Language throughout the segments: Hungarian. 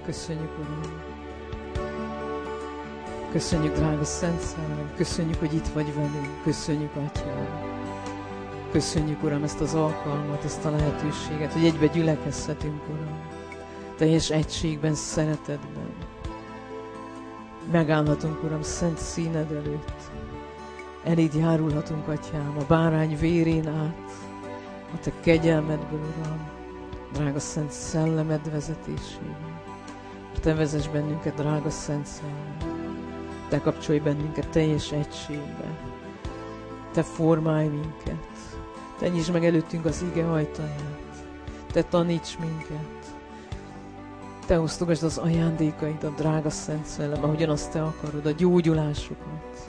Köszönjük, Uram. Köszönjük, drága Szent Szellem. Köszönjük, hogy itt vagy velünk. Köszönjük, Atyám. Köszönjük, Uram, ezt az alkalmat, ezt a lehetőséget, hogy egybe gyülekezhetünk, Uram. Teljes egységben, szeretetben. Megállhatunk, Uram, szent színed előtt. Eléd járulhatunk, Atyám, a bárány vérén át, a Te kegyelmedből, Uram, drága Szent Szellemed vezetésében. Te vezess bennünket, drága Szent Szellem. Te kapcsolj bennünket teljes egységbe. Te formálj minket. Te nyisd meg előttünk az ige ajtaját. Te taníts minket. Te osztogasd az ajándékaidat, drága Szent Szellem, ahogyan azt Te akarod, a gyógyulásokat.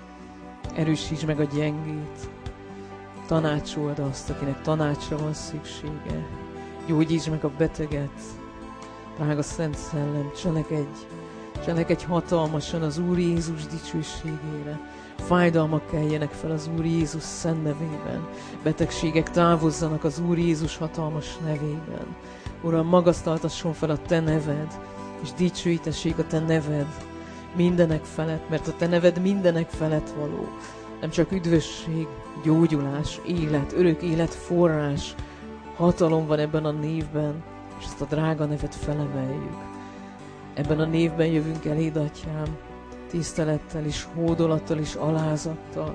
Erősítsd meg a gyengét. Tanácsold azt, akinek tanácsra van szüksége. Gyógyítsd meg a beteget. Drága Szent Szellem, cselekedj hatalmasan az Úr Jézus dicsőségére. Fájdalmak keljenek fel az Úr Jézus szent nevében. Betegségek távozzanak az Úr Jézus hatalmas nevében. Uram, magasztaltasson fel a Te neved, és dicsőítessék a Te neved mindenek felett, mert a Te neved mindenek felett való. Nem csak üdvösség, gyógyulás, élet, örök élet forrás, hatalom van ebben a névben, és ezt a drága nevet felemeljük. Ebben a névben jövünk eléd, Atyám, tisztelettel és hódolattal és alázattal,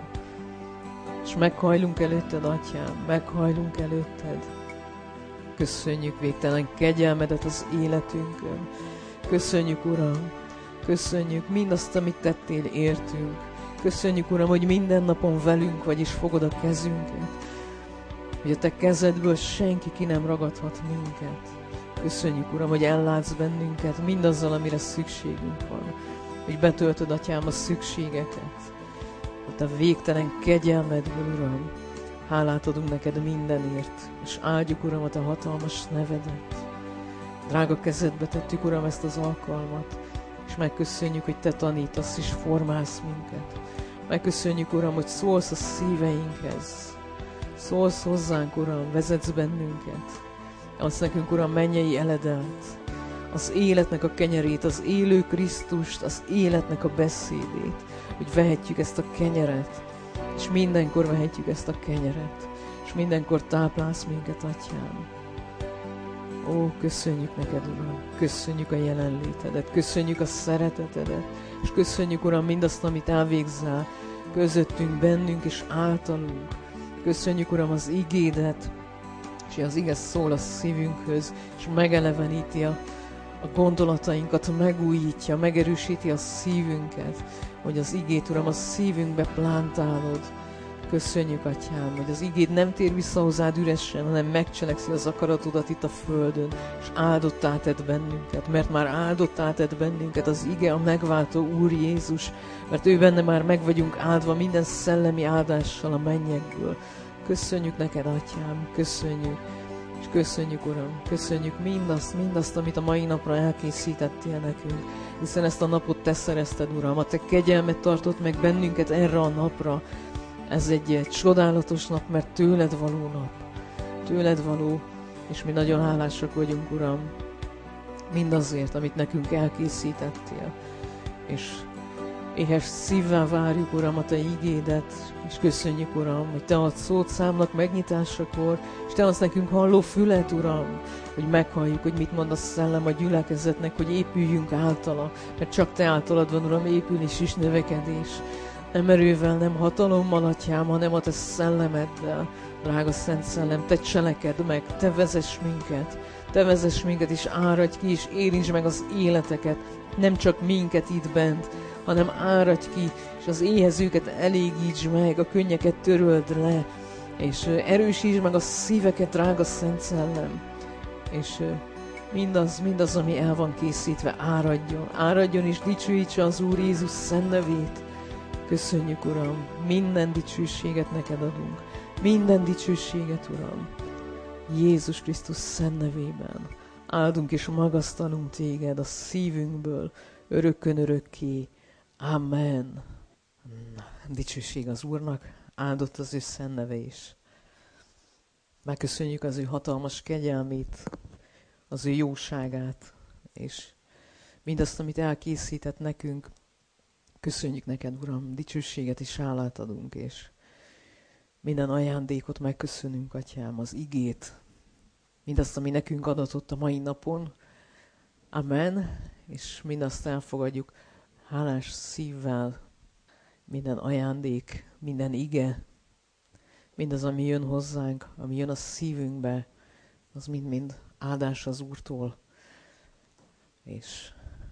és meghajlunk előtted, Atyám, meghajlunk előtted. Köszönjük végtelen kegyelmedet az életünkön. Köszönjük, Uram, köszönjük mindazt, amit tettél értünk. Köszönjük, Uram, hogy minden napon velünk vagy, és fogod a kezünket, hogy a Te kezedből senki ki nem ragadhat minket. Köszönjük, Uram, hogy ellátsz bennünket mindazzal, amire szükségünk van, hogy betöltöd, Atyám, a szükségeket. A Te végtelen kegyelmedből, Uram, hálát adunk neked mindenért, és áldjuk, Uram, a Te hatalmas nevedet. Drága kezedbe tettük, Uram, ezt az alkalmat, és megköszönjük, hogy Te tanítasz és formálsz minket. Megköszönjük, Uram, hogy szólsz a szíveinkhez. Szólsz hozzánk, Uram, vezetsz bennünket. Adsz nekünk, Uram, mennyei eledelt, az életnek a kenyerét, az élő Krisztust, az életnek a beszédét, hogy vehetjük ezt a kenyeret, és mindenkor vehetjük ezt a kenyeret, és mindenkor táplálsz minket, Atyám. Ó, köszönjük neked, Uram, köszönjük a jelenlétedet, köszönjük a szeretetedet, és köszönjük, Uram, mindazt, amit elvégzel közöttünk, bennünk és általunk. Köszönjük, Uram, az igédet, és az ige szól a szívünkhöz, és megeleveníti a gondolatainkat, megújítja, megerősíti a szívünket, hogy az igét, Uram, a szívünkbe plántálod. Köszönjük, Atyám, hogy az igéd nem tér vissza hozzád üresen, hanem megcselekszi az akaratodat itt a földön, és áldottá tett bennünket, mert már áldottá tett bennünket az ige, a megváltó Úr Jézus, mert ő benne már meg vagyunk áldva minden szellemi áldással a mennyekből. Köszönjük neked, Atyám, köszönjük, és köszönjük, Uram, köszönjük mindazt, amit a mai napra elkészítettél nekünk, hiszen ezt a napot Te szerezted, Uram, a Te kegyelmet tartott meg bennünket erre a napra. Ez egy csodálatos nap, mert tőled való nap, tőled való, és mi nagyon hálásak vagyunk, Uram, mindazért, amit nekünk elkészítettél, és éhes szívvel várjuk, Uram, a Te igédet, és köszönjük, Uram, hogy Te adsz szót számnak megnyitásakor, és Te adsz nekünk halló fület, Uram, hogy meghalljuk, hogy mit mond a szellem a gyülekezetnek, hogy épüljünk általa, mert csak Te általad van, Uram, épülés és növekedés. Nem erővel, nem hatalommal, Atyám, hanem a Te szellemeddel, drága Szent Szellem, Te cselekedd meg, Te vezess minket, és áradj ki, és érintsd meg az életeket, nem csak minket itt bent, hanem áradj ki, és az éhezőket elégítsd meg, a könnyeket töröld le, és erősítsd meg a szíveket, drága Szent Szellem, és mindaz, ami el van készítve, áradjon, és dicsőítse az Úr Jézus szent nevét. Köszönjük, Uram, minden dicsőséget neked adunk, minden dicsőséget, Uram, Jézus Krisztus szent nevében. Áldunk és magasztalunk téged a szívünkből, örökkön örökké. Amen. Dicsőség az Úrnak, áldott az ő szent neve is. Megköszönjük az ő hatalmas kegyelmét, az ő jóságát, és mindazt, amit elkészített nekünk. Köszönjük neked, Uram, dicsőséget és hálát adunk, és minden ajándékot megköszönünk, Atyám, az igét, mindazt, ami nekünk adatott a mai napon. Amen, és mindazt elfogadjuk hálás szívvel, minden ajándék, minden ige, mindaz, ami jön hozzánk, ami jön a szívünkbe, az mind-mind áldás az Úrtól. És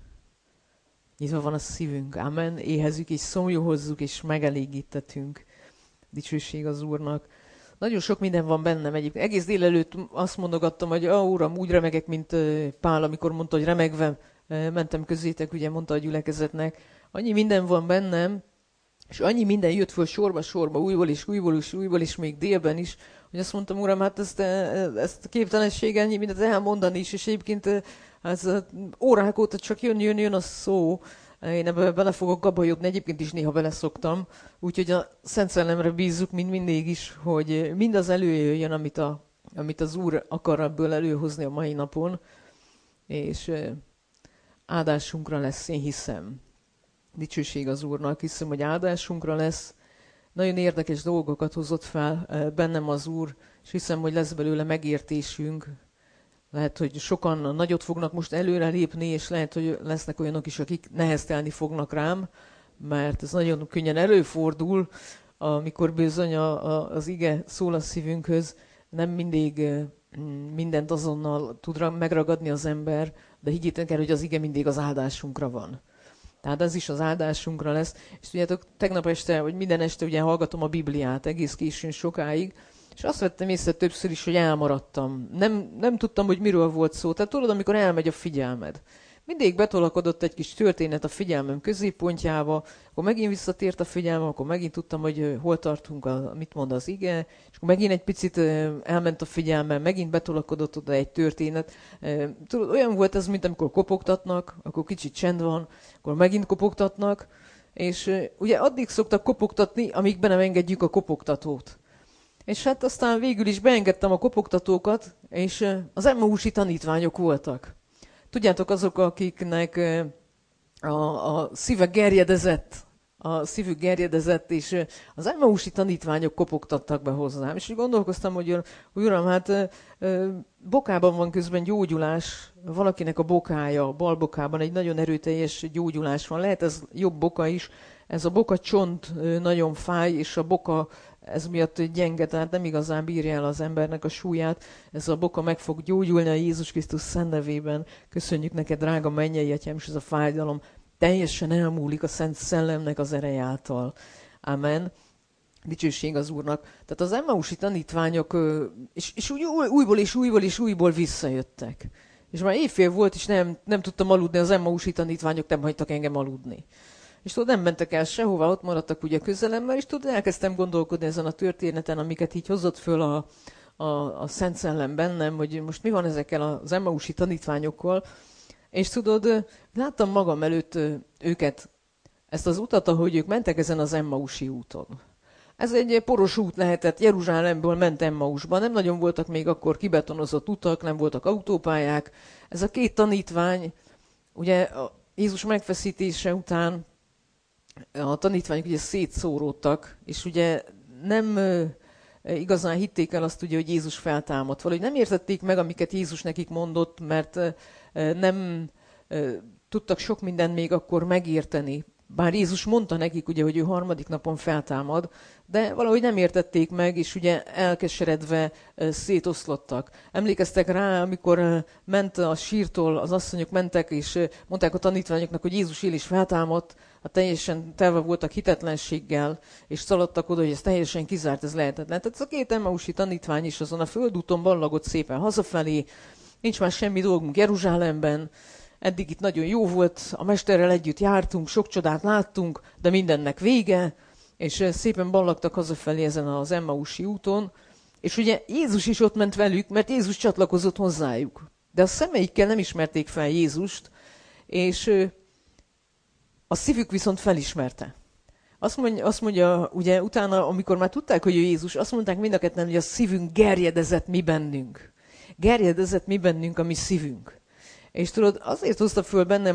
nyitva van a szívünk, amen, éhezzük és szomjóhozzuk és megelégítetünk. Dicsőség az Úrnak. Nagyon sok minden van bennem egyébként. Egész délelőtt azt mondogattam, hogy Uram, úgy remegek, mint Pál, amikor mondta, hogy remegve mentem közétek, ugye mondta a gyülekezetnek. Annyi minden van bennem, és annyi minden jött föl sorba-sorba, újból és még délben is, hogy azt mondtam, Uram, hát ezt a képtelenséggel annyi mindent elmondani is, és egyébként ez órák óta csak jön a szó. Én ebbe bele fogok gabajodni, egyébként is néha beleszoktam, úgyhogy a Szent Szellemre bízzuk, mint mindig is, hogy mindaz előjöjjön, amit az Úr akar ebből előhozni a mai napon, és áldásunkra lesz, én hiszem. Dicsőség az Úrnak, hiszem, hogy áldásunkra lesz. Nagyon érdekes dolgokat hozott fel bennem az Úr, és hiszem, hogy lesz belőle megértésünk. Lehet, hogy sokan nagyot fognak most előre lépni, és lehet, hogy lesznek olyanok is, akik neheztelni fognak rám, mert ez nagyon könnyen előfordul, amikor bizony az ige szól a szívünkhöz, nem mindig mindent azonnal tud megragadni az ember, de higgyétek el, hogy az ige mindig az áldásunkra van. Tehát ez is az áldásunkra lesz. És tudjátok, tegnap este, vagy minden este ugye hallgatom a Bibliát egész későn sokáig, és azt vettem észre többször is, hogy elmaradtam. Nem tudtam, hogy miről volt szó. Tehát tudod, amikor elmegy a figyelmed. Mindig betolakodott egy kis történet a figyelmem középpontjába, akkor megint visszatért a figyelmem, akkor megint tudtam, hogy hol tartunk, mit mond az ige, és akkor megint egy picit elment a figyelmem, megint betolakodott oda egy történet. Tudod, olyan volt ez, mint amikor kopogtatnak, akkor kicsit csend van, akkor megint kopogtatnak, és ugye addig szoktak kopogtatni, amíg be nem engedjük a kopogtatót. És hát aztán végül is beengedtem a kopogtatókat, és az Emmausi tanítványok voltak. Tudjátok, azok, akiknek a szívük gerjedezett, és az Emmausi tanítványok kopogtattak be hozzám. És úgy gondolkoztam, hogy Uram, hát bokában van közben gyógyulás, valakinek a bokája, a bal bokában egy nagyon erőteljes gyógyulás van. Lehet ez jobb boka is, ez a boka csont nagyon fáj, és a boka ez miatt gyenge, tehát nem igazán bírja el az embernek a súlyát. Ez a boka meg fog gyógyulni a Jézus Krisztus szent nevében. Köszönjük neked, drága mennyei Atyám, és ez a fájdalom teljesen elmúlik a Szent Szellemnek az ereje által. Amen. Dicsőség az Úrnak. Tehát az Emmausi tanítványok és újból visszajöttek. És már évfél volt, és nem tudtam aludni, az Emmausi tanítványok nem hagytak engem aludni. És tudod, nem mentek el sehová, ott maradtak ugye közelemmel, és tudod, elkezdtem gondolkodni ezen a történeten, amiket így hozott föl a Szent Szellem bennem, hogy most mi van ezekkel az Emmausi tanítványokkal. És tudod, láttam magam előtt őket, ezt az utat, ahogy ők mentek ezen az Emmausi úton. Ez egy poros út lehetett, Jeruzsálemből ment Emmausba, nem nagyon voltak még akkor kibetonozott utak, nem voltak autópályák. Ez a két tanítvány, ugye Jézus megfeszítése után a tanítványok ugye szétszóródtak, és ugye nem igazán hitték el azt ugye, hogy Jézus feltámadt. Valahogy nem értették meg, amiket Jézus nekik mondott, mert nem tudtak sok mindent még akkor megérteni. Bár Jézus mondta nekik ugye, hogy ő harmadik napon feltámad, de valahogy nem értették meg, és ugye elkeseredve szétoszlottak. Emlékeztek rá, amikor ment a sírtól, az asszonyok mentek, és mondták a tanítványoknak, hogy Jézus él és feltámadt, hát teljesen telve voltak hitetlenséggel, és szaladtak oda, hogy ez teljesen kizárt, ez lehetetlen. Tehát ez a két Emmausi tanítvány is azon a földúton ballagott szépen hazafelé, nincs már semmi dolgunk Jeruzsálemben, eddig itt nagyon jó volt, a mesterrel együtt jártunk, sok csodát láttunk, de mindennek vége, és szépen ballagtak hazafelé ezen az Emmausi úton, és ugye Jézus is ott ment velük, mert Jézus csatlakozott hozzájuk. De a szemeikkel nem ismerték fel Jézust, és a szívük viszont felismerte. Azt mondja, ugye utána, amikor már tudták, hogy ő Jézus, azt mondták mind a ketten, hogy a szívünk gerjedezett mi bennünk. Gerjedezett mi bennünk a mi szívünk. És tudod, azért hozta föl bennem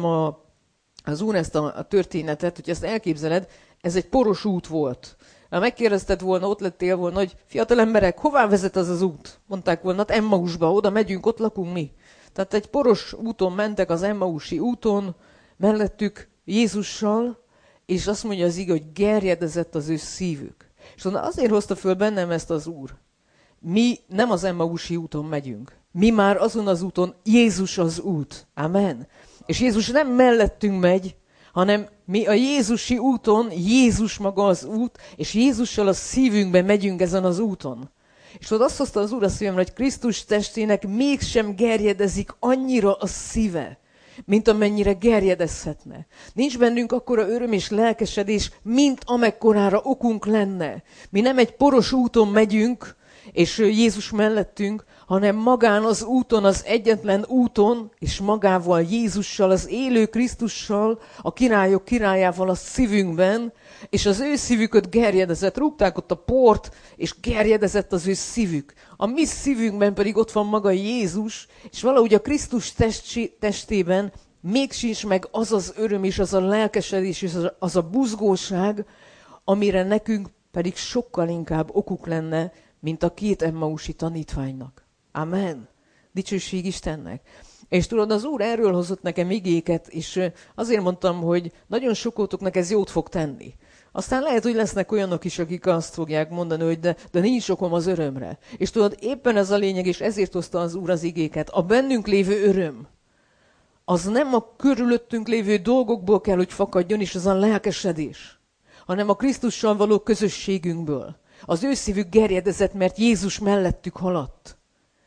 az Úr ezt a történetet, hogy ezt elképzeled, ez egy poros út volt. Ha megkérdezted volna, ott lettél volna, hogy fiatal emberek, hová vezet az út? Mondták volna, hát Emmausba, oda megyünk, ott lakunk mi. Tehát egy poros úton mentek, az Emmausi úton, mellettük Jézussal, és azt mondja az ige, hogy gerjedezett az ő szívük. És azért hozta föl bennem ezt az Úr. Mi nem az Emmausi úton megyünk. Mi már azon az úton, Jézus az út. Amen. És Jézus nem mellettünk megy, hanem mi a Jézusi úton, Jézus maga az út, és Jézussal a szívünkben megyünk ezen az úton. És tudod, azt hozta az Úr a szívemre, hogy Krisztus testének mégsem gerjedezik annyira a szíve, mint amennyire gerjedezhetne. Nincs bennünk akkora öröm és lelkesedés, mint amekkorára okunk lenne. Mi nem egy poros úton megyünk, és Jézus mellettünk, hanem magán az úton, az egyetlen úton, és magával Jézussal, az élő Krisztussal, a királyok királyával a szívünkben, és az ő szívüköt gerjedezett, rúgták ott a port, és gerjedezett az ő szívük. A mi szívünkben pedig ott van maga Jézus, és valahogy a Krisztus testében még sincs meg az az öröm, és az a lelkesedés, és az a buzgóság, amire nekünk pedig sokkal inkább okuk lenne, mint a két emmausi tanítványnak. Amen. Dicsőség Istennek. És tudod, az Úr erről hozott nekem igéket, és azért mondtam, hogy nagyon sokótoknak ez jót fog tenni. Aztán lehet, hogy lesznek olyanok is, akik azt fogják mondani, hogy de nincs okom az örömre. És tudod, éppen ez a lényeg, és ezért hozta az Úr az igéket. A bennünk lévő öröm, az nem a körülöttünk lévő dolgokból kell, hogy fakadjon, és az a lelkesedés, hanem a Krisztussal való közösségünkből. Az ő szívük gerjedezett, mert Jézus mellettük haladt.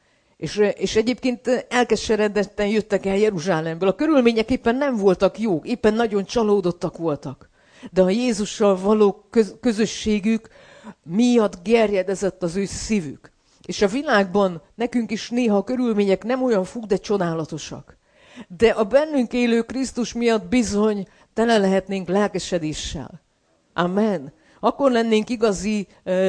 És egyébként elkeseredetten jöttek el Jeruzsálemből. A körülmények éppen nem voltak jók, éppen nagyon csalódottak voltak. De a Jézussal való közösségük miatt gerjedezett az ő szívük. És a világban nekünk is néha a körülmények nem olyan de csodálatosak. De a bennünk élő Krisztus miatt bizony tele lehetnénk lelkesedéssel. Amen. Akkor lennénk igazi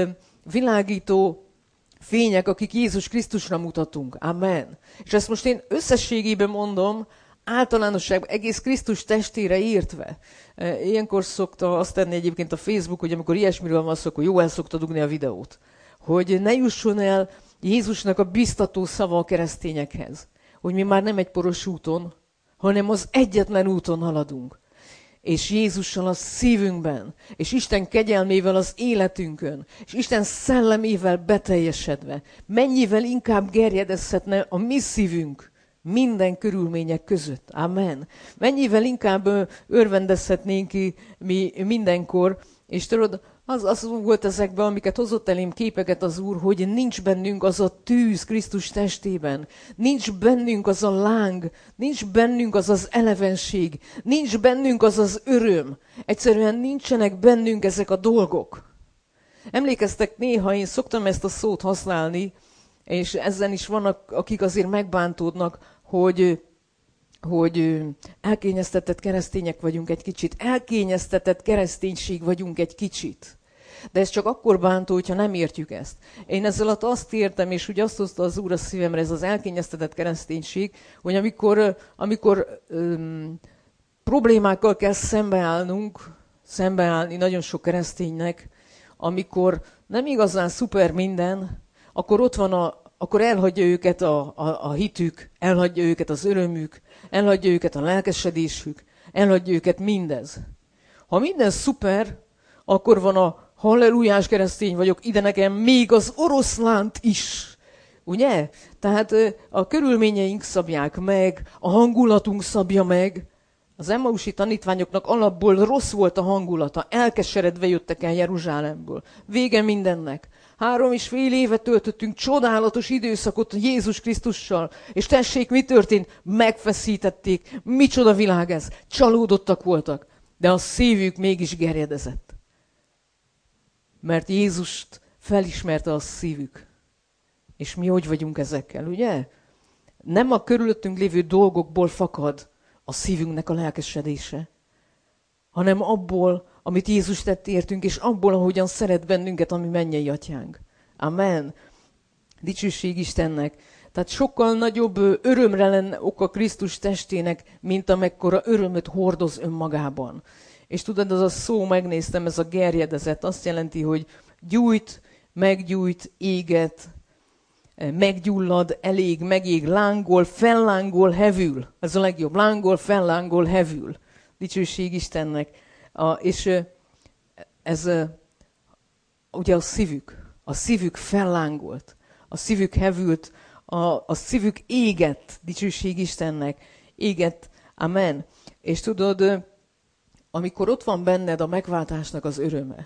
világító fények, akik Jézus Krisztusra mutatunk. Amen. És ezt most én összességében mondom, általánosságban egész Krisztus testére értve. Ilyenkor szokta azt tenni egyébként a Facebook, hogy amikor ilyesmiről van szó, akkor jó el szokta dugni a videót. Hogy ne jusson el Jézusnak a biztató szava a keresztényekhez. Hogy mi már nem egy poros úton, hanem az egyetlen úton haladunk. És Jézussal a szívünkben, és Isten kegyelmével az életünkön, és Isten szellemével beteljesedve, mennyivel inkább gerjedezhetne a mi szívünk minden körülmények között. Amen. Mennyivel inkább örvendezhetnénk mi mindenkor, és tudod, az volt ezekben, amiket hozott elém képeket az Úr, hogy nincs bennünk az a tűz Krisztus testében, nincs bennünk az a láng, nincs bennünk az az elevenség, nincs bennünk az az öröm. Egyszerűen nincsenek bennünk ezek a dolgok. Emlékeztek, néha én szoktam ezt a szót használni, és ezen is vannak, akik azért megbántódnak, hogy elkényeztetett keresztények vagyunk egy kicsit, elkényeztetett kereszténység vagyunk egy kicsit. De ez csak akkor bántó, hogyha nem értjük ezt. Én ezzel alatt azt értem, és úgy azt hozta az Úr a szívemre, ez az elkényeztetett kereszténység, hogy amikor problémákkal kell szembeállni nagyon sok kereszténynek, amikor nem igazán szuper minden, akkor ott van akkor elhagyja őket a hitük, elhagyja őket az örömük, elhagyja őket a lelkesedésük, elhagyja őket mindez. Ha minden szuper, akkor van a hallelujás keresztény vagyok, ide nekem még az oroszlánt is. Ugye? Tehát a körülményeink szabják meg, a hangulatunk szabja meg. Az emmausi tanítványoknak alapból rossz volt a hangulata, elkeseredve jöttek el Jeruzsálemből. Vége mindennek. 3,5 évet töltöttünk csodálatos időszakot Jézus Krisztussal, és tessék, mi történt? Megfeszítették. Micsoda világ ez? Csalódottak voltak, de a szívük mégis gerjedezett. Mert Jézust felismerte a szívük. És mi hogy vagyunk ezekkel, ugye? Nem a körülöttünk lévő dolgokból fakad a szívünknek a lelkesedése, hanem abból, amit Jézus tett értünk, és abból, ahogyan szeret bennünket, ami mennyei atyánk. Amen. Dicsőség Istennek. Tehát sokkal nagyobb örömre lenne oka Krisztus testének, mint amekkora örömöt hordoz önmagában. És tudod, az a szó, megnéztem, ez a gerjedezett, azt jelenti, hogy gyújt, meggyújt, éget, meggyullad, elég, megég, lángol, fellángol, hevül. Ez a legjobb. Lángol, fellángol, hevül. Dicsőség Istennek. És ez ugye a szívük. A szívük fellángolt. A szívük hevült. A szívük égett. Dicsőség Istennek. Égett. Amen. És tudod, amikor ott van benned a megváltásnak az öröme,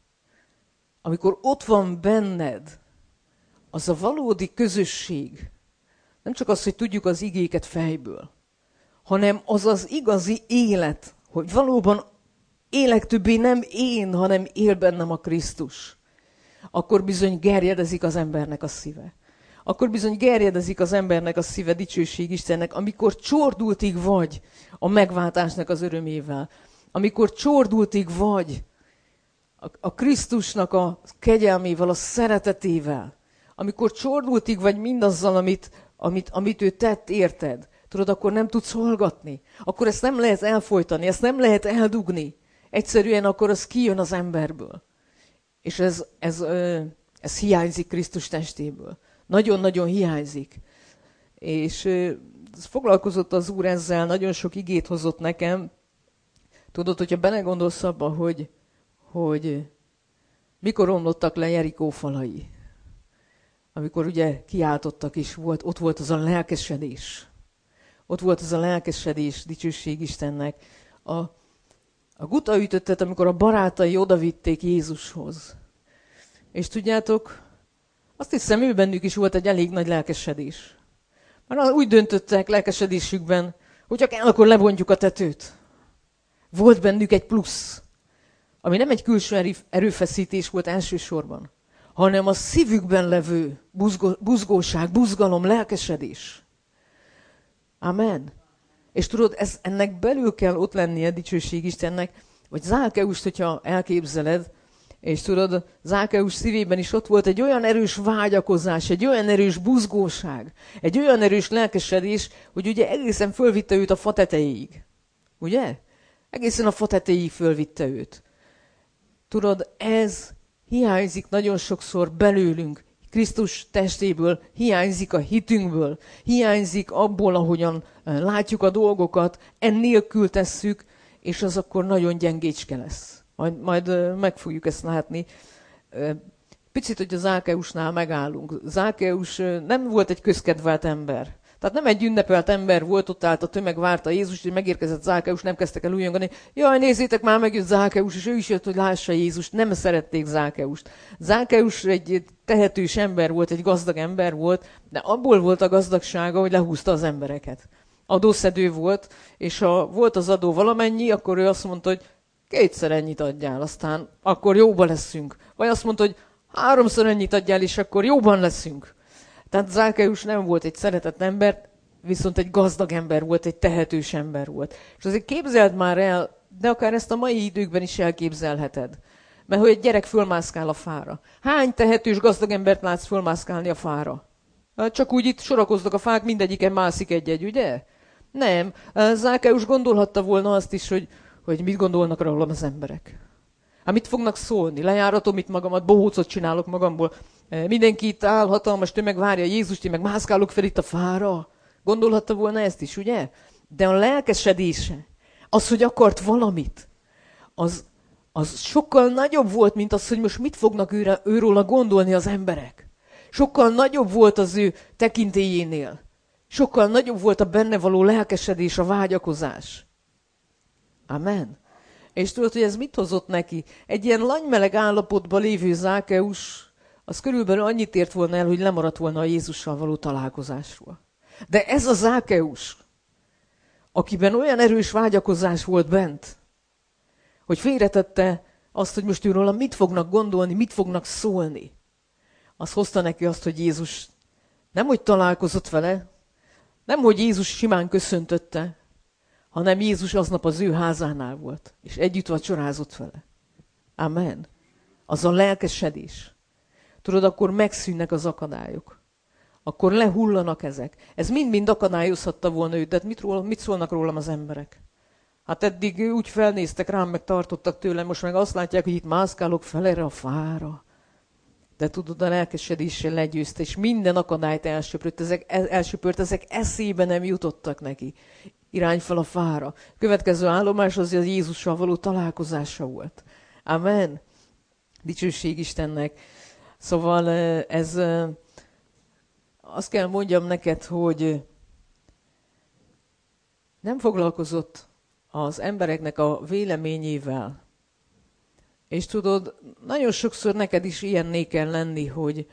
amikor ott van benned az a valódi közösség, nem csak az, hogy tudjuk az igéket fejből, hanem az az igazi élet, hogy valóban élek többé nem én, hanem él bennem a Krisztus, akkor bizony gerjedezik az embernek a szíve. Akkor bizony gerjedezik az embernek a szíve, dicsőség Istennek, amikor csordultig vagy a megváltásnak az örömével, amikor csordultig vagy a Krisztusnak a kegyelmével, a szeretetével, amikor csordultig vagy mindazzal, amit ő tett, érted, tudod, akkor nem tudsz hallgatni. Akkor ezt nem lehet elfojtani, ezt nem lehet eldugni. Egyszerűen akkor az kijön az emberből. És ez hiányzik Krisztus testéből. Nagyon-nagyon hiányzik. És foglalkozott az Úr ezzel, nagyon sok igét hozott nekem. Tudod, hogyha belegondolsz abba, hogy mikor romlottak le Jerikó falai, amikor ugye kiáltottak, és ott volt az a lelkesedés. Ott volt az a lelkesedés, dicsőség Istennek. A gutaütöttet, amikor a barátai odavitték Jézushoz. És tudjátok, azt hiszem, ő bennük is volt egy elég nagy lelkesedés. Már úgy döntöttek lelkesedésükben, hogy csak el, akkor lebontjuk a tetőt. Volt bennük egy plusz, ami nem egy külső erőfeszítés volt elsősorban, hanem a szívükben levő buzgóság, buzgalom, lelkesedés. Amen. És tudod, ennek belül kell ott lennie, dicsőség Istennek, vagy Zákeust, hogyha elképzeled, és tudod, Zákeus szívében is ott volt egy olyan erős vágyakozás, egy olyan erős buzgóság, egy olyan erős lelkesedés, hogy ugye egészen fölvitte őt a fa tetejéig. Ugye? Egészen a fa tetejéig fölvitte őt. Tudod, ez hiányzik nagyon sokszor belőlünk, Krisztus testéből, hiányzik a hitünkből, hiányzik abból, ahogyan látjuk a dolgokat, ennélkül tesszük, és az akkor nagyon gyengécske lesz. Majd meg fogjuk ezt látni. Picit, hogy a Zákeusnál megállunk. Zákeus nem volt egy közkedvelt ember. Tehát nem egy ünnepelt ember volt, ott állt a tömeg, várta Jézust, hogy megérkezett Zákeus, nem kezdtek el újongani. Jaj, nézzétek már, megjött Zákeus, és ő is jött, hogy lássa Jézust. Nem szerették Zákeust. Zákeus egy tehetős ember volt, egy gazdag ember volt, de abból volt a gazdagsága, hogy lehúzta az embereket. Adószedő volt, és ha volt az adó valamennyi, akkor ő azt mondta, hogy 2-szer ennyit adjál, aztán akkor jóban leszünk. Vagy azt mondta, hogy 3-szor ennyit adjál, és akkor jóban leszünk. Tehát Zákeus nem volt egy szeretett ember, viszont egy gazdag ember volt, egy tehetős ember volt. És azért képzeld már el, de akár ezt a mai időkben is elképzelheted. Mert hogy egy gyerek fölmászkál a fára. Hány tehetős gazdag embert látsz fölmászkálni a fára? Csak úgy itt sorakoznak a fák, mindegyiken mászik egy-egy, ugye? Nem. Zákeus gondolhatta volna azt is, hogy mit gondolnak rólam az emberek. Hát mit fognak szólni? Lejáratom itt magamat, bohócot csinálok magamból. Mindenki itt áll, hatalmas tömeg várja Jézust, én meg mászkálok fel itt a fára. Gondolhatta volna ezt is, ugye? De a lelkesedése, az, hogy akart valamit, az sokkal nagyobb volt, mint az, hogy most mit fognak őróla gondolni az emberek. Sokkal nagyobb volt az ő tekintélyénél. Sokkal nagyobb volt a benne való lelkesedés, a vágyakozás. Amen. És tudod, hogy ez mit hozott neki? Egy ilyen lanymeleg állapotban lévő Zákeus, az körülbelül annyit ért volna el, hogy lemaradt volna a Jézussal való találkozásról. De ez a Zákeus, akiben olyan erős vágyakozás volt bent, hogy félretette azt, hogy most őróla mit fognak gondolni, mit fognak szólni, az hozta neki azt, hogy Jézus nem hogy találkozott vele, nem hogy Jézus simán köszöntötte, hanem Jézus aznap az ő házánál volt, és együtt vacsorázott vele. Amen. Az a lelkesedés. Tudod, akkor megszűnnek az akadályok. akkor lehullanak ezek. Ez mind-mind akadályozhatta volna őt, de mit szólnak rólam az emberek? Hát eddig úgy felnéztek rám, meg tartottak tőlem, most meg azt látják, hogy itt mászkálok fel erre a fára. De tudod, a lelkesedéssel legyőzte, és minden akadályt elsöpört, ezek eszébe nem jutottak neki. Irány fel a fára. Következő állomás az, hogy Jézussal való találkozása volt. Amen. Dicsőség Istennek. Szóval ez, azt kell mondjam neked, hogy nem foglalkozott az embereknek a véleményével. És tudod, nagyon sokszor neked is ilyenné kell lenni, hogy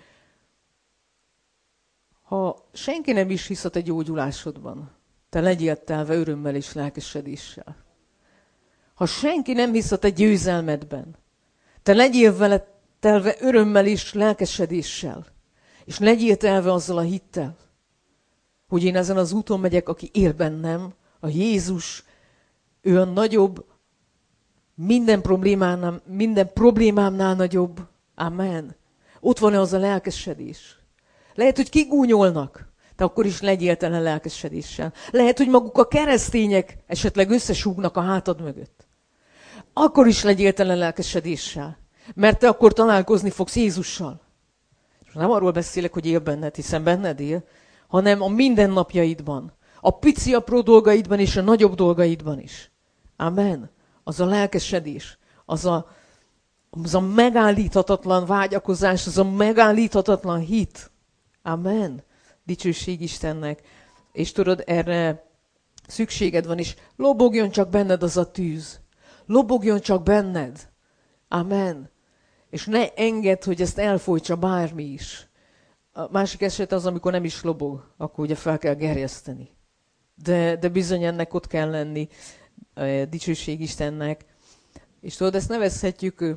ha senki nem is hisz a te gyógyulásodban, te legyél telve örömmel és lelkesedéssel. Ha senki nem hisz a te győzelmedben, te legyél vele telve örömmel és lelkesedéssel, és legyél telve azzal a hittel, hogy én ezen az úton megyek, aki él bennem, a Jézus, ő a nagyobb, minden problémámnál nagyobb. Amen. Ott van az a lelkesedés. Lehet, hogy kigúnyolnak, de akkor is legyél tele lelkesedéssel. Lehet, hogy maguk a keresztények esetleg összesúgnak a hátad mögött. Akkor is legyél tele lelkesedéssel, mert te akkor találkozni fogsz Jézussal. És nem arról beszélek, hogy él benned, hiszen benned él, hanem a mindennapjaidban, a pici apró dolgaidban és a nagyobb dolgaidban is. Amen. Az a lelkesedés, az a megállíthatatlan vágyakozás, az a megállíthatatlan hit. Amen. Dicsőség Istennek. És tudod, erre szükséged van, és lobogjon csak benned az a tűz. Lobogjon csak benned. Amen. És ne engedd, hogy ezt elfolytsa bármi is. A másik eset az, amikor nem is lobog, akkor ugye fel kell gerjeszteni. De bizony ennek ott kell lenni. Dicsőség Istennek. És tudod, ezt nevezhetjük,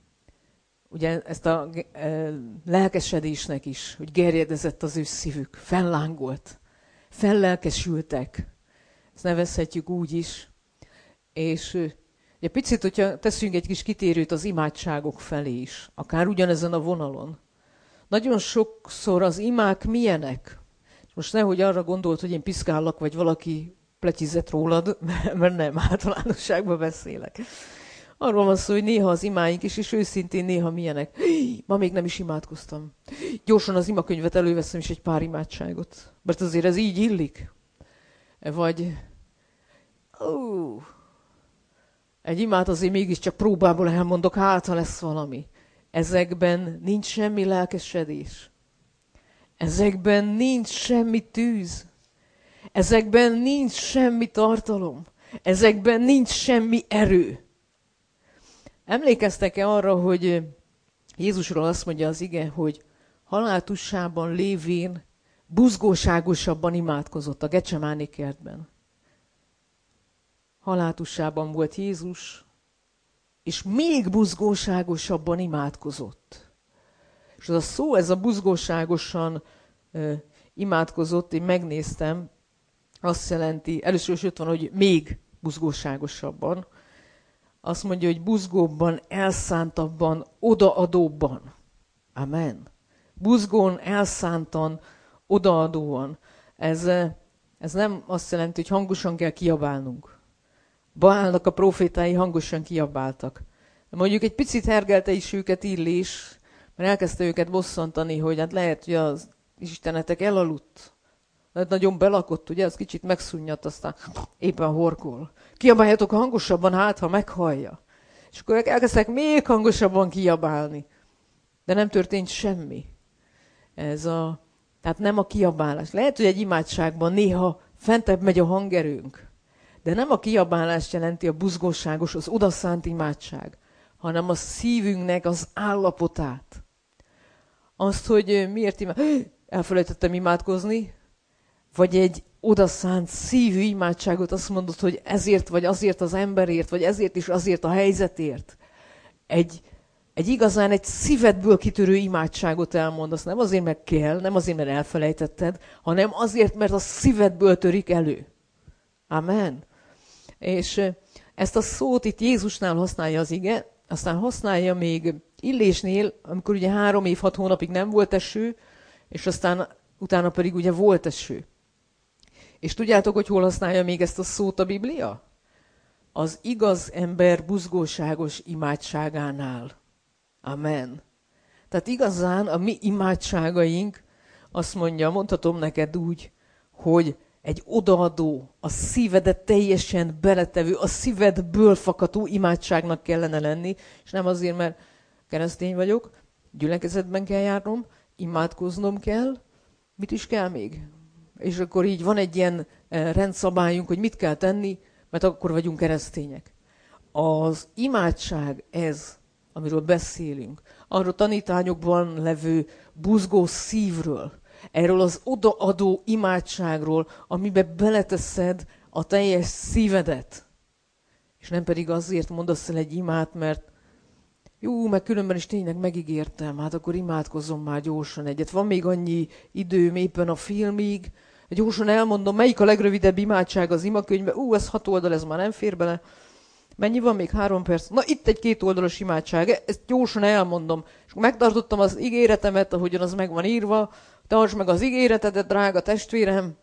ugye ezt a lelkesedésnek is, hogy gerjedezett az ő szívük, fellángolt, fellelkesültek. Ezt nevezhetjük úgy is. És ugye picit, hogyha teszünk egy kis kitérőt az imádságok felé is, akár ugyanezen a vonalon. Nagyon sokszor az imák milyenek? Most nehogy arra gondolt, hogy én piszkállak, vagy valaki pletyizett rólad, mert nem, általánosságban beszélek. Arról van szó, hogy néha az imáink is, és őszintén néha milyenek. Ma még nem is imádkoztam. Gyorsan az imakönyvet előveszem is egy pár imádságot. Mert azért ez így illik. Vagy egy imát azért mégiscsak próbából elmondok, hát ha lesz valami. Ezekben nincs semmi lelkesedés. Ezekben nincs semmi tűz. Ezekben nincs semmi tartalom. Ezekben nincs semmi erő. Emlékeztek-e arra, hogy Jézusról azt mondja az ige, hogy haláltussában lévén buzgóságosabban imádkozott a Gecsemáni kertben. Haláltussában volt Jézus, és még buzgóságosabban imádkozott. És az a szó, ez a buzgóságosan imádkozott, én megnéztem, azt jelenti, először is ott van, hogy még buzgóságosabban. Azt mondja, hogy buzgóbban, elszántabban, odaadóbban. Amen. Buzgón, elszántan, odaadóan. Ez nem azt jelenti, hogy hangosan kell kiabálnunk. Baálnak a profétái hangosan kiabáltak. De mondjuk egy picit hergelte is őket Illés, mert elkezdte őket bosszantani, hogy hát lehet, hogy az istenetek elaludt. Lehet nagyon belakott, ugye, az kicsit megszunnyat, aztán éppen horkol. Kiabáljatok hangosabban, hát ha meghallja. És akkor elkezdtek még hangosabban kiabálni. De nem történt semmi. Tehát nem a kiabálás. Lehet, hogy egy imádságban néha fentebb megy a hangerőnk. De nem a kiabálást jelenti a buzgóságos, az odaszánt imádság, hanem a szívünknek az állapotát. Azt, hogy miért elfelejtettem imádkozni, vagy egy odaszánt szívű imádságot, azt mondod, hogy ezért, vagy azért az emberért, vagy ezért is azért a helyzetért. Egy igazán egy szívedből kitörő imádságot elmondasz. Nem azért, mert kell, nem azért, mert elfelejtetted, hanem azért, mert a szívedből törik elő. Amen. És ezt a szót itt Jézusnál használja az ige, aztán használja még Illésnél, amikor ugye 3 év, 6 hónapig nem volt eső, és aztán utána pedig ugye volt eső. És tudjátok, hogy hol használja még ezt a szót a Biblia? Az igaz ember buzgóságos imádságánál. Amen. Tehát igazán a mi imádságaink, azt mondja, mondhatom neked úgy, hogy egy odaadó, a szívedet teljesen beletevő, a szívedből fakadó imádságnak kellene lenni, és nem azért, mert keresztény vagyok, gyülekezetben kell járnom, imádkoznom kell, mit is kell még? És akkor így van egy ilyen rendszabályunk, hogy mit kell tenni, mert akkor vagyunk keresztények. Az imádság ez, amiről beszélünk, arról tanítványokban levő buzgó szívről, erről az odaadó imádságról, amiben beleteszed a teljes szívedet. És nem pedig azért mondasz el egy imát, mert jó, meg különben is tényleg megígértem, hát akkor imádkozzom már gyorsan egyet. Van még annyi időm éppen a filmig, gyorsan elmondom, melyik a legrövidebb imádság az imakönyvben. Ez 6 oldal, ez már nem fér bele. Mennyi van még? 3 perc. Na, itt egy 2 oldalas imádság, ezt gyorsan elmondom. És megtartottam az ígéretemet, ahogyan az meg van írva. Tartsd meg az ígéretedet, drága testvérem.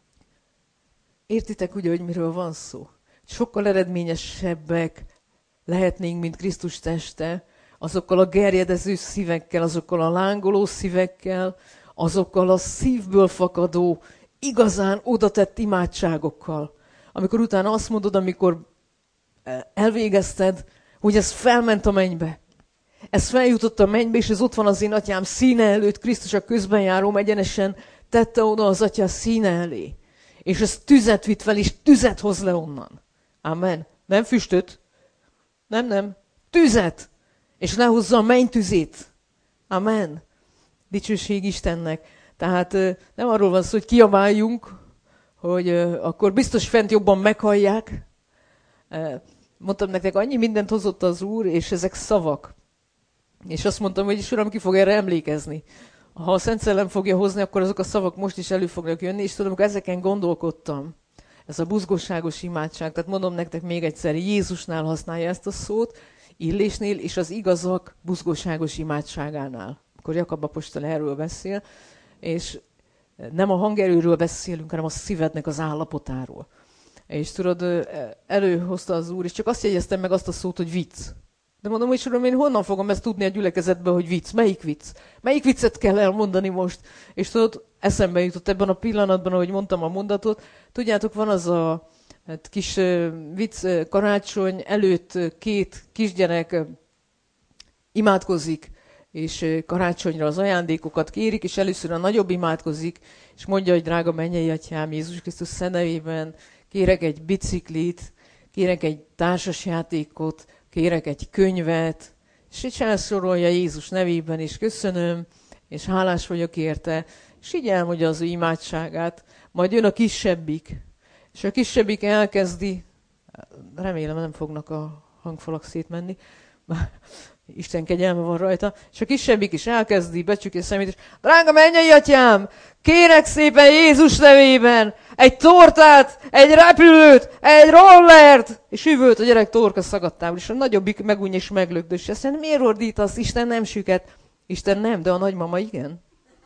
Értitek ugye, hogy miről van szó? Sokkal eredményesebbek lehetnénk, mint Krisztus teste, azokkal a gerjedező szívekkel, azokkal a lángoló szívekkel, azokkal a szívből fakadó, igazán odatett imádságokkal. Amikor utána azt mondod, amikor elvégezted, hogy ez felment a mennybe. Ez feljutott a mennybe, és ez ott van az én atyám színe előtt, Krisztus a közben járóm egyenesen tette oda az atya színe elé. És ez tüzet vitt fel, és tüzet hoz le onnan. Amen. Nem füstöt. Nem. Tüzet. És lehozza a mennytüzét. Amen. Dicsőség Istennek. Tehát nem arról van szó, hogy kiabáljunk, hogy akkor biztos fent jobban meghallják. Mondtam nektek, annyi mindent hozott az Úr, és ezek szavak. És azt mondtam, hogy is Uram, ki fog erre emlékezni. Ha a Szent Szellem fogja hozni, akkor azok a szavak most is elő fognak jönni, és tudom, amikor ezeken gondolkodtam. Ez a buzgosságos imádság. Tehát mondom nektek még egyszer, Jézusnál használja ezt a szót, illésnél, és az igazak buzgosságos imádságánál. Akkor Jakab apostol erről beszél, és nem a hangerőről beszélünk, hanem a szívednek az állapotáról. És tudod, előhozta az Úr, és csak azt jegyeztem meg azt a szót, hogy vicc. De mondom, hogy Uram, én honnan fogom ezt tudni a gyülekezetben, hogy vicc? Melyik vicc? Melyik viccet kell elmondani most? És tudod, eszembe jutott ebben a pillanatban, ahogy mondtam a mondatot. Tudjátok, van az a kis vicc, karácsony előtt 2 kisgyerek imádkozik, és karácsonyra az ajándékokat kérik, és először a nagyobb imádkozik, és mondja, hogy drága mennyei atyám, Jézus Krisztus szent nevében, kérek egy biciklit, kérek egy társasjátékot, kérek egy könyvet, és így elsorolja Jézus nevében, és köszönöm, és hálás vagyok érte, és így elmondja az ő imádságát. Majd jön a kisebbik, és a kisebbik elkezdi, remélem nem fognak a hangfalak szétmenni, Isten kegyelme van rajta, és a kisebbik is elkezdi, becsukja a szemét, és drága mennyei atyám, kérek szépen Jézus nevében egy tortát, egy repülőt, egy rollert, és üvölt a gyerek torka szagadtával, és a nagyobbik megunj és meglökdös, és azt mondja, miért ordítasz? Isten nem süket. Isten nem, de a nagymama igen.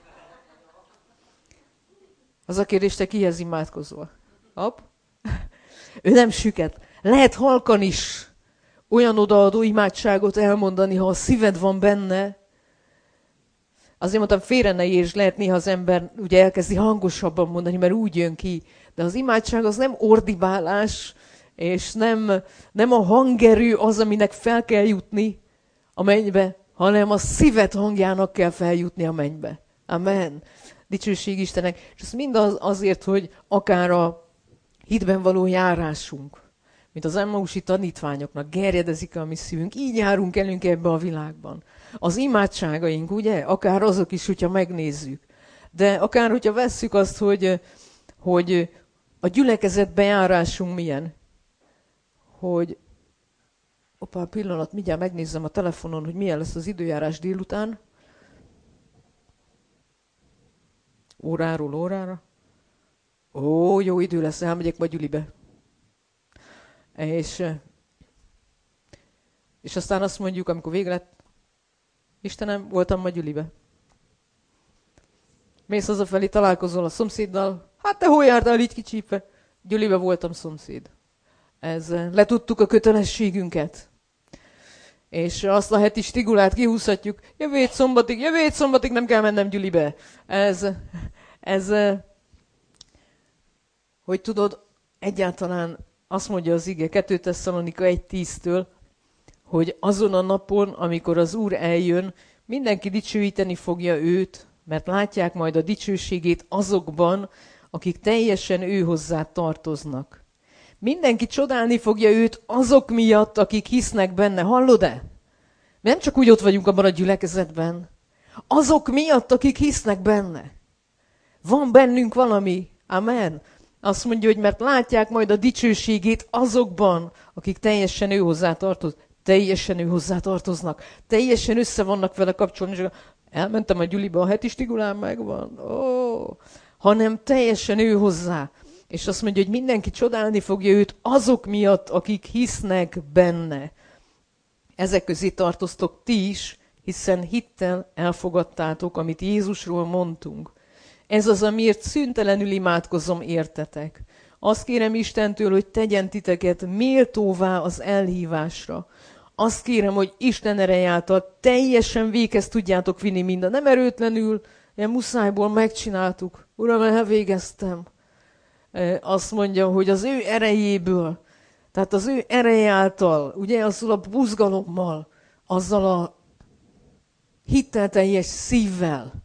Az a kérdés, te kihez imádkozol? Hopp. Ő nem süket. Lehet halkan is olyan odaadó imádságot elmondani, ha a szíved van benne. Azért mondtam, félre ne értsd, lehet néha az ember ugye elkezdi hangosabban mondani, mert úgy jön ki. De az imádság az nem ordibálás, és nem a hangerő az, aminek fel kell jutni a mennybe, hanem a szíved hangjának kell feljutni a mennybe. Amen. Dicsőség Istennek. És ez mind azért, hogy akár a hitben való járásunk, mint az Emmausi tanítványoknak gerjedezik a mi szívünk, így járunk elünk ebbe a világban. Az imádságaink, ugye, akár azok is, hogyha megnézzük, de akár, hogyha vesszük azt, hogy a gyülekezetbe járásunk milyen, hogy pillanat, mindjárt megnézzem a telefonon, hogy milyen lesz az időjárás délután, óráról órára. Jó idő lesz, elmegyek majd Gyülibe. És aztán azt mondjuk, amikor vége lett, Istenem, voltam ma Gyülibe. Mész hazafelé, találkozol a szomszéddal. Hát te hol jártál így kicsípve? Gyülibe voltam, szomszéd. Letudtuk a kötelességünket. És azt a heti stigulát kihúzhatjuk. Jövő hét szombatig nem kell mennem Gyülibe. Hogy tudod, egyáltalán azt mondja az ige 2 Tesszalonika 1:10-től, hogy azon a napon, amikor az Úr eljön, mindenki dicsőíteni fogja őt, mert látják majd a dicsőségét azokban, akik teljesen ő hozzá tartoznak. Mindenki csodálni fogja őt azok miatt, akik hisznek benne. Hallod-e? Nem csak úgy ott vagyunk abban a gyülekezetben. Azok miatt, akik hisznek benne. Van bennünk valami. Amen. Azt mondja, hogy mert látják majd a dicsőségét azokban, akik teljesen ő hozzá tartoznak. Teljesen ő hozzá tartoznak. Teljesen össze vannak vele kapcsolni. És elmentem a gyülibe, a heti stigulám megvan. Hanem teljesen ő hozzá. És azt mondja, hogy mindenki csodálni fogja őt azok miatt, akik hisznek benne. Ezek közé tartoztok ti is, hiszen hittel elfogadtátok, amit Jézusról mondtunk. Ez az, amiért szüntelenül imádkozom értetek. Azt kérem Istentől, hogy tegyen titeket méltóvá az elhívásra. Azt kérem, hogy Isten ereje által teljesen véghez tudjátok vinni minden. Nem erőtlenül, ilyen muszájból megcsináltuk. Uram, elvégeztem. Azt mondja, hogy az ő erejéből, tehát az ő ereje által, ugye azzal a buzgalommal, azzal a hittelteljes szívvel,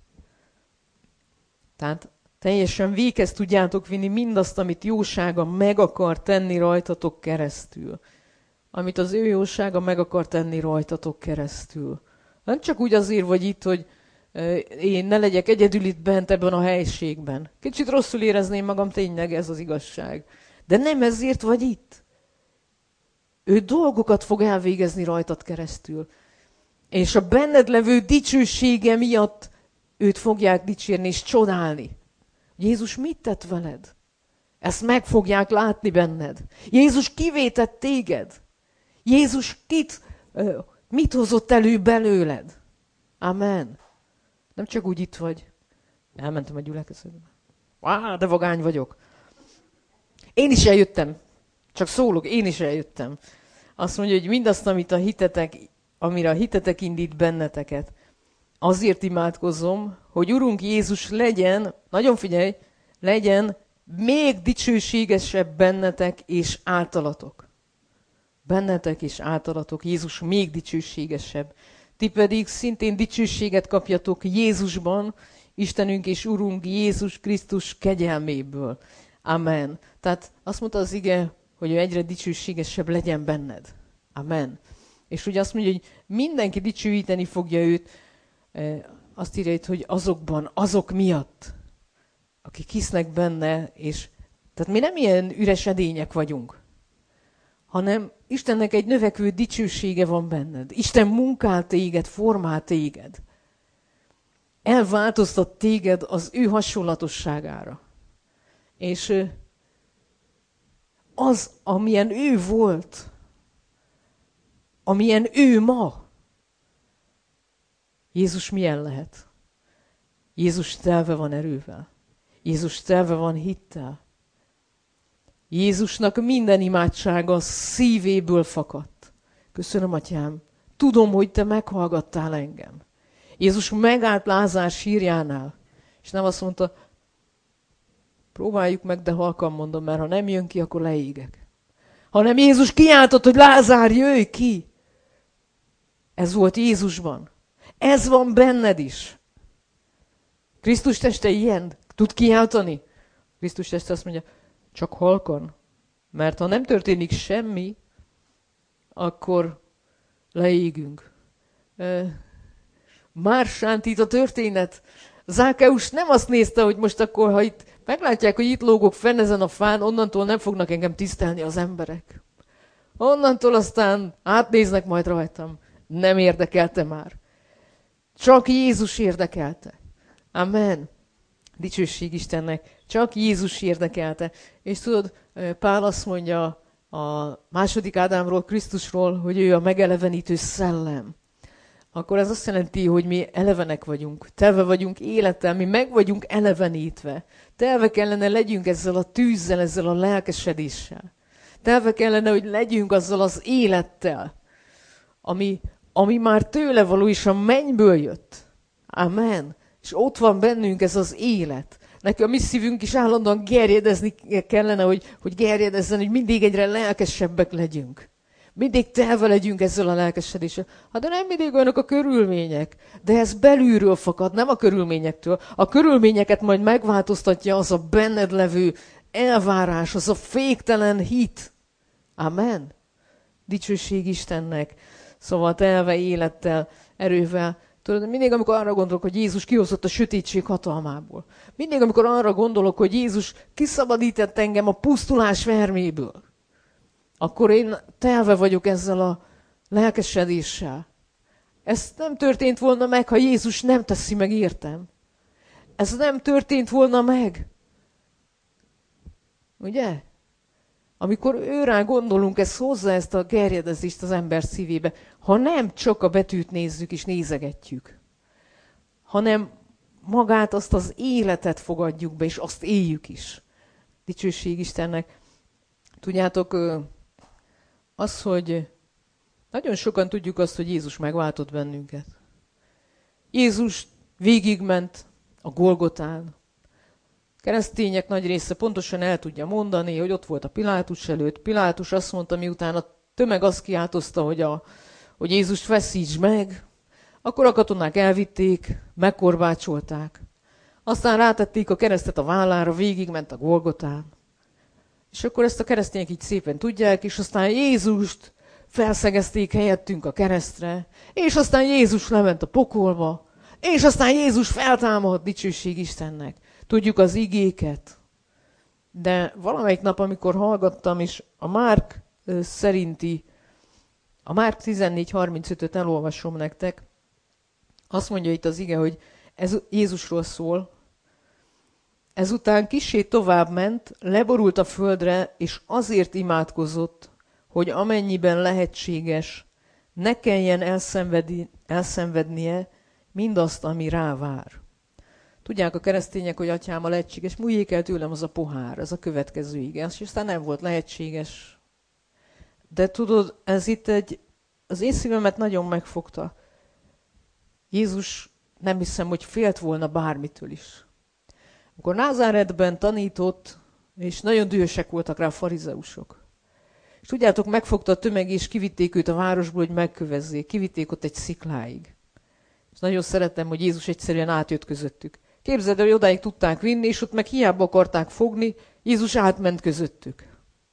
tehát teljesen véghez tudjátok vinni mindazt, amit jósága meg akar tenni rajtatok keresztül. Amit az ő jósága meg akar tenni rajtatok keresztül. Nem csak úgy azért vagy itt, hogy én ne legyek egyedül itt bent ebben a helyiségben. Kicsit rosszul érezném magam, tényleg ez az igazság. De nem ezért vagy itt. Ő dolgokat fog elvégezni rajtad keresztül. És a benned levő dicsősége miatt őt fogják dicsérni és csodálni. Jézus mit tett veled? Ezt meg fogják látni benned. Jézus kivétett téged. Jézus mit hozott elő belőled? Amen. Nem csak úgy itt vagy. Elmentem a gyülekezetbe. De vagány vagyok. Én is eljöttem. Csak szólok, én is eljöttem. Azt mondja, hogy mindazt, amire a hitetek indít benneteket. Azért imádkozom, hogy Urunk Jézus legyen, nagyon figyelj, legyen még dicsőségesebb bennetek és általatok. Bennetek és általatok, Jézus még dicsőségesebb. Ti pedig szintén dicsőséget kapjatok Jézusban, Istenünk és Urunk Jézus Krisztus kegyelméből. Amen. Tehát azt mondta az ige, hogy ő egyre dicsőségesebb legyen benned. Amen. És ugye azt mondja, hogy mindenki dicsőíteni fogja őt, azt írja itt, hogy azok miatt, akik hisznek benne, és tehát mi nem ilyen üres edények vagyunk, hanem Istennek egy növekvő dicsősége van benned. Isten munkál téged, formál téged. Elváltoztat téged az ő hasonlatosságára. És az, amilyen ő volt, amilyen ő ma, Jézus milyen lehet? Jézus telve van erővel. Jézus telve van hittel. Jézusnak minden imádsága szívéből fakadt. Köszönöm, Atyám. Tudom, hogy te meghallgattál engem. Jézus megállt Lázár sírjánál, és nem azt mondta, próbáljuk meg, de halkan mondom, mert ha nem jön ki, akkor leégek. Hanem Jézus kiáltott, hogy Lázár, jöjj ki! Ez volt Jézusban. Ez van benned is. Krisztus teste ilyen? Tud kiáltani? Krisztus teste azt mondja, csak halkan. Mert ha nem történik semmi, akkor leégünk. Már sántít a történet. Zákeus nem azt nézte, hogy most akkor, ha itt meglátják, hogy itt lógok fenn ezen a fán, onnantól nem fognak engem tisztelni az emberek. Onnantól aztán átnéznek majd rajtam. Nem érdekelte már. Csak Jézus érdekelte. Amen. Dicsőség Istennek. Csak Jézus érdekelte. És tudod, Pál azt mondja a második Ádámról, Krisztusról, hogy ő a megelevenítő szellem. akkor ez azt jelenti, hogy mi elevenek vagyunk, telve vagyunk élettel, mi meg vagyunk elevenítve. Telve kellene legyünk ezzel a tűzzel, ezzel a lelkesedéssel. Telve kellene, hogy legyünk azzal az élettel, ami már tőle való, és a mennyből jött. Amen. És ott van bennünk ez az élet. Neki a mi szívünk is állandóan gerjedezni kellene, hogy gerjedezzen, hogy mindig egyre lelkesebbek legyünk. Mindig telve legyünk ezzel a lelkesedéssel. Hát de nem mindig olyanok a körülmények. De ez belülről fakad, nem a körülményektől. A körülményeket majd megváltoztatja az a benned levő elvárás, az a féktelen hit. Amen. Dicsőség Istennek. Szóval telve élettel, erővel. Tudod, mindig, amikor arra gondolok, hogy Jézus kihozott a sötétség hatalmából. Mindig, amikor arra gondolok, hogy Jézus kiszabadított engem a pusztulás verméből, akkor én telve vagyok ezzel a lelkesedéssel. Ez nem történt volna meg, ha Jézus nem teszi meg, értem. Ez nem történt volna meg. Ugye? Amikor őrá gondolunk, ez hozza ezt a gerjedezést az ember szívébe. Ha nem csak a betűt nézzük és nézegetjük, hanem magát, azt az életet fogadjuk be, és azt éljük is. Dicsőség Istennek. Tudjátok, az, hogy nagyon sokan tudjuk azt, hogy Jézus megváltott bennünket. Jézus végigment a Golgotán. Keresztények nagy része pontosan el tudja mondani, hogy ott volt a Pilátus előtt. Pilátus azt mondta, miután a tömeg azt kiáltozta, hogy Jézust feszíts meg, akkor a katonák elvitték, megkorbácsolták. Aztán rátették a keresztet a vállára, végigment a Golgotán. És akkor ezt a keresztények így szépen tudják, és aztán Jézust felszegezték helyettünk a keresztre, és aztán Jézus lement a pokolba, és aztán Jézus feltámadt, dicsőség Istennek. Tudjuk az igéket. De valamelyik nap, amikor hallgattam, és a Márk 14:35-öt elolvasom nektek, azt mondja itt az ige, hogy ez Jézusról szól. Ezután kissé tovább ment, leborult a földre, és azért imádkozott, hogy amennyiben lehetséges, ne kelljen elszenvednie mindazt, ami rá vár. Tudják a keresztények, hogy atyám, a lehetséges, múljék el tőlem az a pohár, ez a következő ige, és aztán nem volt lehetséges. De tudod, ez itt az én szívemet nagyon megfogta. Jézus nem hiszem, hogy félt volna bármitől is. Amikor Názáretben tanított, és nagyon dühösek voltak rá a farizeusok. És tudjátok, megfogta a tömeg, és kivitték őt a városból, hogy megkövezzék. Kivitték ott egy szikláig. És nagyon szeretem, hogy Jézus egyszerűen átjött közöttük. Képzeld el, hogy odáig tudták vinni, és ott meg hiába akarták fogni, Jézus átment közöttük.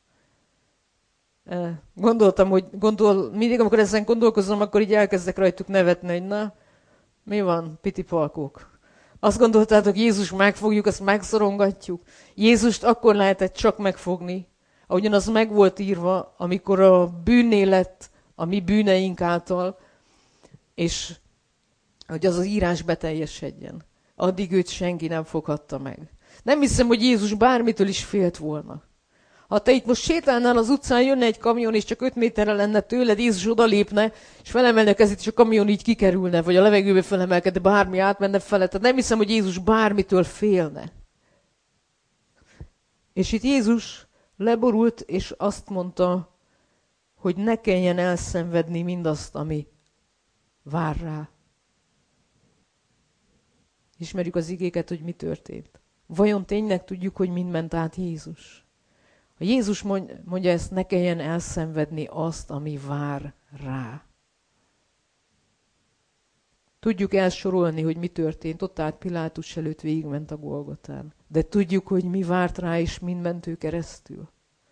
Gondoltam, hogy mindig, amikor ezen gondolkozom, akkor így elkezdek rajtuk nevetni, hogy na, mi van, pitipalkók? Azt gondoltátok, Jézus megfogjuk, azt megszorongatjuk. Jézust akkor lehetett csak megfogni, ahogyan az meg volt írva, amikor a bűnné lett a mi bűneink által, és hogy az írás beteljesedjen. Addig őt senki nem foghatta meg. Nem hiszem, hogy Jézus bármitől is félt volna. Ha te itt most sétálnál az utcán, jönne egy kamion, és csak 5 méterre lenne tőled, Jézus odalépne, és felemelne a kezét, és a kamion így kikerülne, vagy a levegőbe felemelkedne, bármi átmenne fele. Tehát nem hiszem, hogy Jézus bármitől félne. És itt Jézus leborult, és azt mondta, hogy ne kelljen elszenvedni mindazt, ami vár rá. Ismerjük az igéket, hogy mi történt. Vajon tényleg tudjuk, hogy mind ment át Jézus? Ha Jézus mondja ezt, ne kelljen elszenvedni azt, ami vár rá. Tudjuk elsorolni, hogy mi történt. Ott állt Pilátus előtt, végigment a Golgotán. De tudjuk, hogy mi várt rá, és mind ment ő keresztül.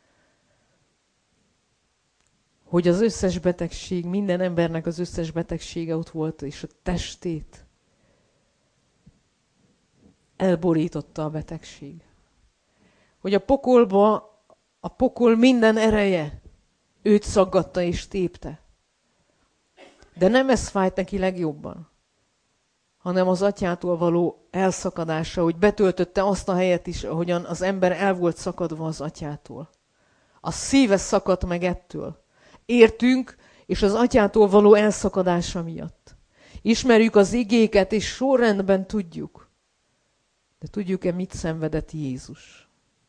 Hogy az összes betegség, minden embernek az összes betegsége ott volt, és a testét elborította a betegség. Hogy a pokol minden ereje őt szaggatta és tépte. De nem ez fájt neki legjobban, hanem az atyától való elszakadása, hogy betöltötte azt a helyet is, ahogyan az ember el volt szakadva az atyától. A szíve szakadt meg ettől. Értünk, és az atyától való elszakadása miatt. Ismerjük az igéket, és sorrendben tudjuk. De tudjuk-e, mit szenvedett Jézus?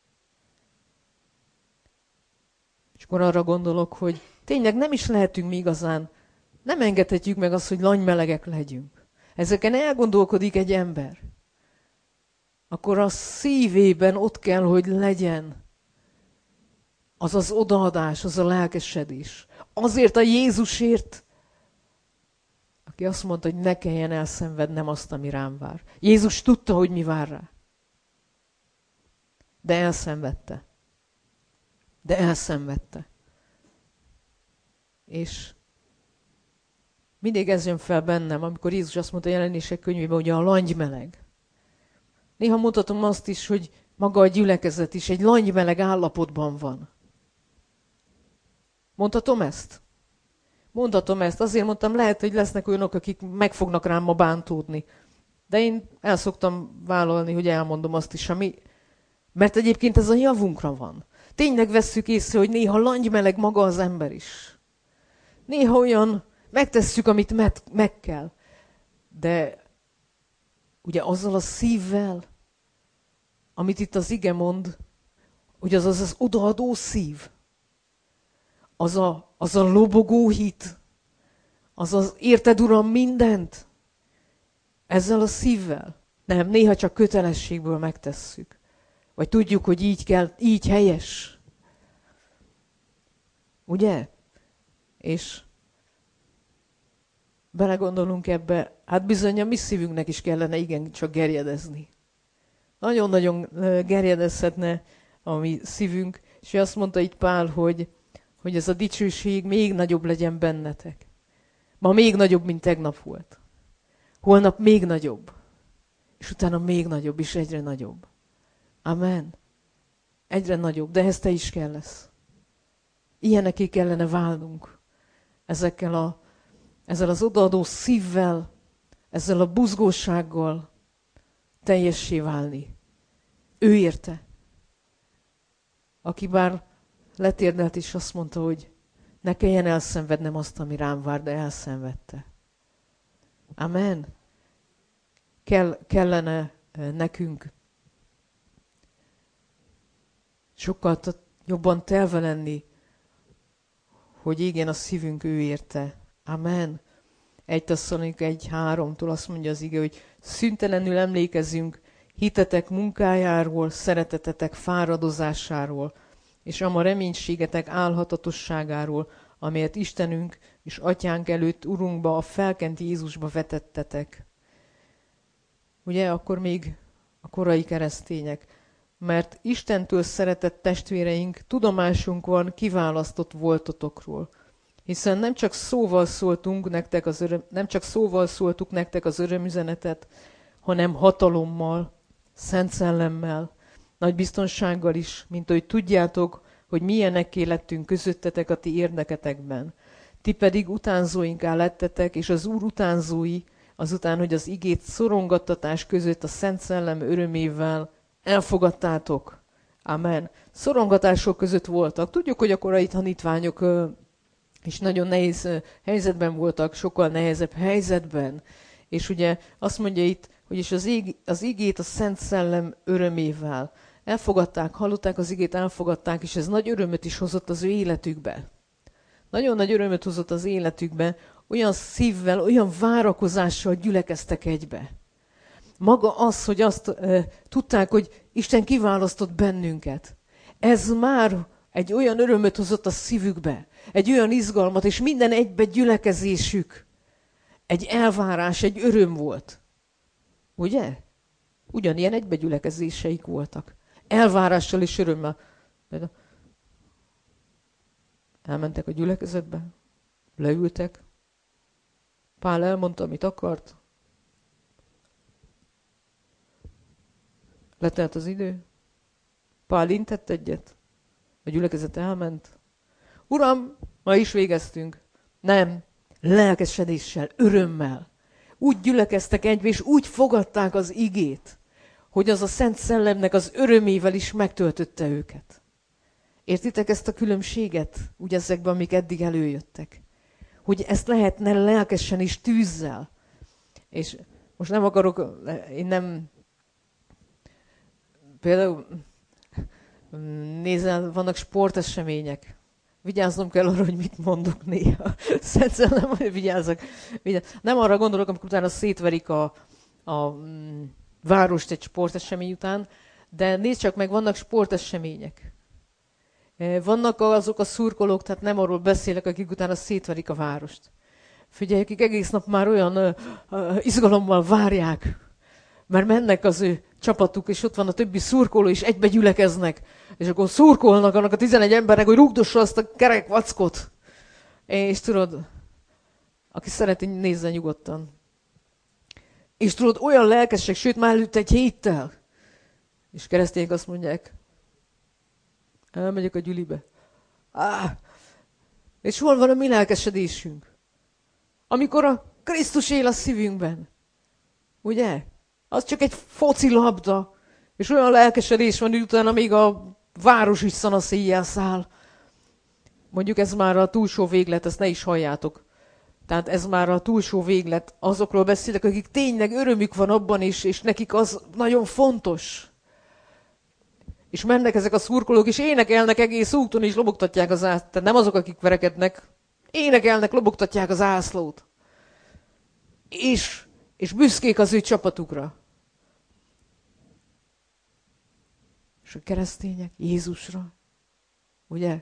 És akkor arra gondolok, hogy tényleg nem is lehetünk mi igazán, nem engedhetjük meg azt, hogy lanymelegek legyünk. Ezeken elgondolkodik egy ember. Akkor a szívében ott kell, hogy legyen az az odaadás, az a lelkesedés. Azért a Jézusért, aki azt mondta, hogy ne kelljen elszenvednem azt, ami rám vár. Jézus tudta, hogy mi vár rá. De elszenvedte. És mindig ez jön fel bennem, amikor Jézus azt mondta a Jelenések könyvében, hogy a langymeleg. Néha mutatom azt is, hogy maga a gyülekezet is egy langymeleg állapotban van. Mondhatom ezt? Mondhatom ezt. Azért mondtam, lehet, hogy lesznek olyanok, akik meg fognak rám ma bántódni. De én el szoktam vállalni, hogy elmondom azt is, mert egyébként ez a javunkra van. Tényleg vesszük észre, hogy néha langymeleg maga az ember is. Néha olyan, megtesszük, amit meg kell. De ugye azzal a szívvel, amit itt az ige mond, hogy az az odaadó szív, az a lobogó hit, az érted, Uram, mindent, ezzel a szívvel. Nem, néha csak kötelességből megtesszük. Vagy tudjuk, hogy így kell, így helyes. Ugye? És belegondolunk ebbe, hát bizony a mi szívünknek is kellene igen csak gerjedezni. Nagyon-nagyon gerjedezhetne a mi szívünk, és azt mondta itt Pál, hogy ez a dicsőség még nagyobb legyen bennetek. Ma még nagyobb, mint tegnap volt. Holnap még nagyobb. És utána még nagyobb, és egyre nagyobb. Amen. Egyre nagyobb, de ehhez te is kell lesz. Ilyeneké kellene válnunk. Ezzel az odaadó szívvel, ezzel a buzgósággal teljessé válni. Ő érte. Aki bár letérdelt és azt mondta, hogy ne kelljen elszenvednem azt, ami rám vár, de elszenvedte. Amen. Kellene nekünk sokkal jobban telve lenni, hogy égjen a szívünk ő érte. Amen. 1 Tesszalonika 1:3-tól azt mondja az ige, hogy szüntelenül emlékezzünk hitetek munkájáról, szeretetetek fáradozásáról, és ama reménységetek álhatatosságáról, amelyet Istenünk és Atyánk előtt Urunkba, a felkent Jézusba vetettetek. Ugye, akkor még a korai keresztények. Mert Istentől szeretett testvéreink, tudomásunk van kiválasztott voltotokról. Hiszen nem csak szóval szóltuk nektek az örömüzenetet, hanem hatalommal, Szent Szellemmel, nagy biztonsággal is, mint ahogy tudjátok, hogy milyenekké lettünk közöttetek a ti érdeketekben. Ti pedig utánzóinká lettetek, és az Úr utánzói, azután, hogy az igét szorongattatás között a Szent Szellem örömével elfogadtátok. Amen. Szorongatások között voltak. Tudjuk, hogy a korai tanítványok is nagyon nehéz helyzetben voltak, sokkal nehezebb helyzetben. És ugye azt mondja itt, hogy és az igét a Szent Szellem örömével elfogadták, hallották az igét, elfogadták, és ez nagy örömöt is hozott az ő életükbe. Nagyon nagy örömöt hozott az életükbe, olyan szívvel, olyan várakozással gyülekeztek egybe. Maga az, hogy azt tudták, hogy Isten kiválasztott bennünket. Ez már egy olyan örömöt hozott a szívükbe, egy olyan izgalmat, és minden egybe gyülekezésük egy elvárás, egy öröm volt. Ugye? Ugyanilyen egybegyülekezéseik voltak. Elvárással és örömmel. Elmentek a gyülekezetbe, leültek. Pál elmondta, amit akart. Letelt az idő. Pál intett egyet. A gyülekezet elment. Uram, ma is végeztünk. Nem, lelkesedéssel, örömmel. Úgy gyülekeztek egybe, és úgy fogadták az igét, hogy az a Szent Szellemnek az örömével is megtöltötte őket. Értitek ezt a különbséget? Úgy ezekben, amik eddig előjöttek. Hogy ezt lehetne lelkesen és tűzzel. És most nem akarok, én nem, például nézzel, vannak sportesemények. Vigyáznom kell arra, hogy mit mondok néha. Szent Szellem, hogy vigyázzak. Nem arra gondolok, amikor utána szétverik a várost egy sportesemény után, de nézd csak meg, vannak sportesemények. Vannak azok a szurkolók, tehát nem arról beszélek, akik utána szétverik a várost. Figyelj, akik egész nap már olyan izgalommal várják, mert mennek az ő csapatuk, és ott van a többi szurkoló, és egybe gyülekeznek, és akkor szurkolnak annak a 11 embernek, hogy rúgdossa azt a kerek vackot. És tudod, aki szereti, nézzen nyugodtan. És tudod, olyan lelkesek, sőt már előtt egy héttel. És keresztények azt mondják, elmegyek a gyülibe. És hol van a mi lelkesedésünk? Amikor a Krisztus él a szívünkben. Ugye? Az csak egy foci labda. És olyan lelkesedés van, hogy utána még a város is szanaszéjjel száll. Mondjuk ez már a túlsó véglet, ezt ne is halljátok. Tehát ez már a túlsó véglet. Azokról beszélek, akik tényleg örömük van abban is, és nekik az nagyon fontos. És mennek ezek a szurkolók, és énekelnek egész úton, és lobogtatják az ászlót. Tehát nem azok, akik verekednek. Énekelnek, lobogtatják az ászlót. És büszkék az ő csapatukra. És a keresztények Jézusra. Ugye?